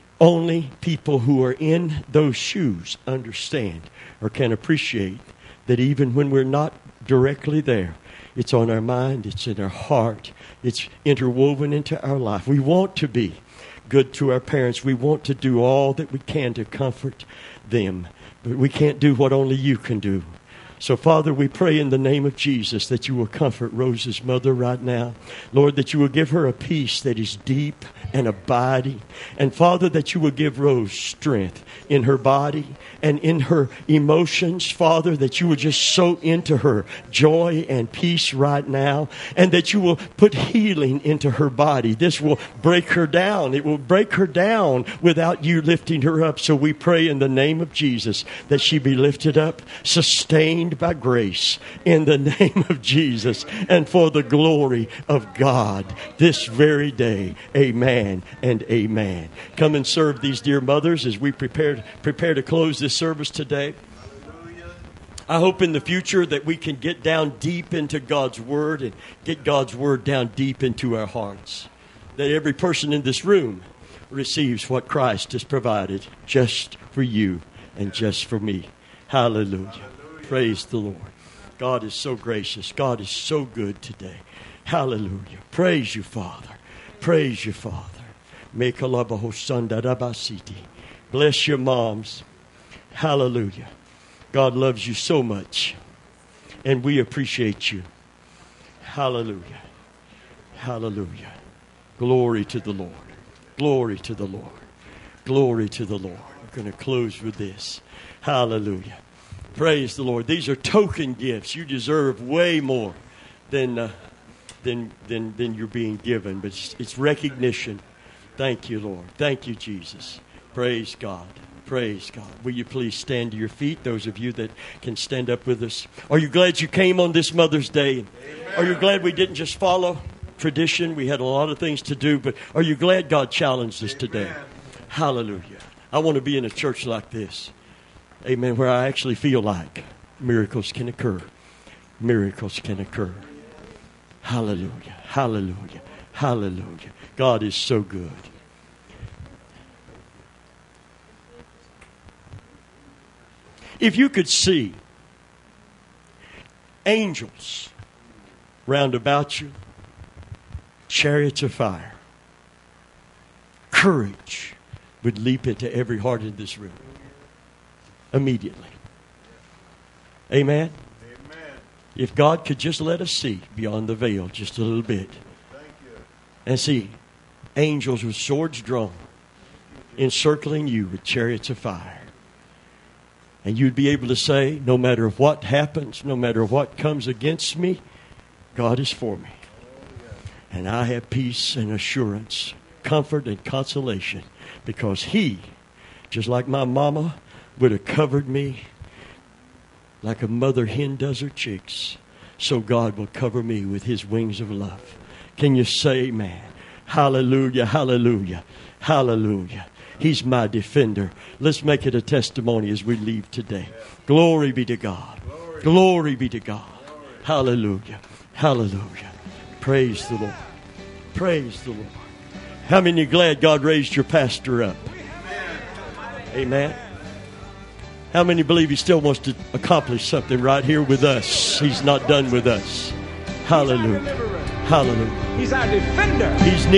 only people who are in those shoes understand or can appreciate that even when we're not directly there, it's on our mind, it's in our heart, it's interwoven into our life. We want to be good to our parents. We want to do all that we can to comfort them, but we can't do what only You can do. So, Father, we pray in the name of Jesus that You will comfort Rose's mother right now. Lord, that You will give her a peace that is deep and abiding. And, Father, that You will give Rose strength in her body and in her emotions. Father, that You will just sow into her joy and peace right now. And that You will put healing into her body. This will break her down. It will break her down without You lifting her up. So we pray in the name of Jesus that she be lifted up, sustained by grace in the name of Jesus and for the glory of God this very day. Amen and amen. Come and serve these dear mothers as we prepare to close this service today. I hope in the future that we can get down deep into God's Word and get God's Word down deep into our hearts. That every person in this room receives what Christ has provided just for you and just for me. Hallelujah. Praise the Lord. God is so gracious. God is so good today. Hallelujah. Praise You, Father. Praise You, Father. Bless your moms. Hallelujah. God loves you so much, and we appreciate you. Hallelujah. Hallelujah. Glory to the Lord. Glory to the Lord. Glory to the Lord. We're going to close with this. Hallelujah. Praise the Lord. These are token gifts. You deserve way more than you're being given. But it's recognition. Thank You, Lord. Thank You, Jesus. Praise God. Praise God. Will you please stand to your feet, those of you that can stand up with us? Are you glad you came on this Mother's Day? Amen. Are you glad we didn't just follow tradition? We had a lot of things to do, but are you glad God challenged us today? Amen. Hallelujah. I want to be in a church like this. Amen. Where I actually feel like miracles can occur. Miracles can occur. Hallelujah. Hallelujah. Hallelujah. God is so good. If you could see angels round about you, chariots of fire, courage would leap into every heart in this room immediately. Amen? Amen. If God could just let us see beyond the veil just a little bit. Thank you. And see angels with swords drawn encircling you with chariots of fire. And you'd be able to say, no matter what happens, no matter what comes against me, God is for me. And I have peace and assurance, comfort and consolation, because He, just like my mama, would have covered me like a mother hen does her chicks. So God will cover me with His wings of love. Can you say amen? Hallelujah, hallelujah, hallelujah. He's my defender. Let's make it a testimony as we leave today. Glory be to God. Glory be to God. Hallelujah. Hallelujah. Praise the Lord. Praise the Lord. How many are glad God raised your pastor up? Amen. How many believe He still wants to accomplish something right here with us? He's not done with us. Hallelujah. Hallelujah. He's our defender. He's near.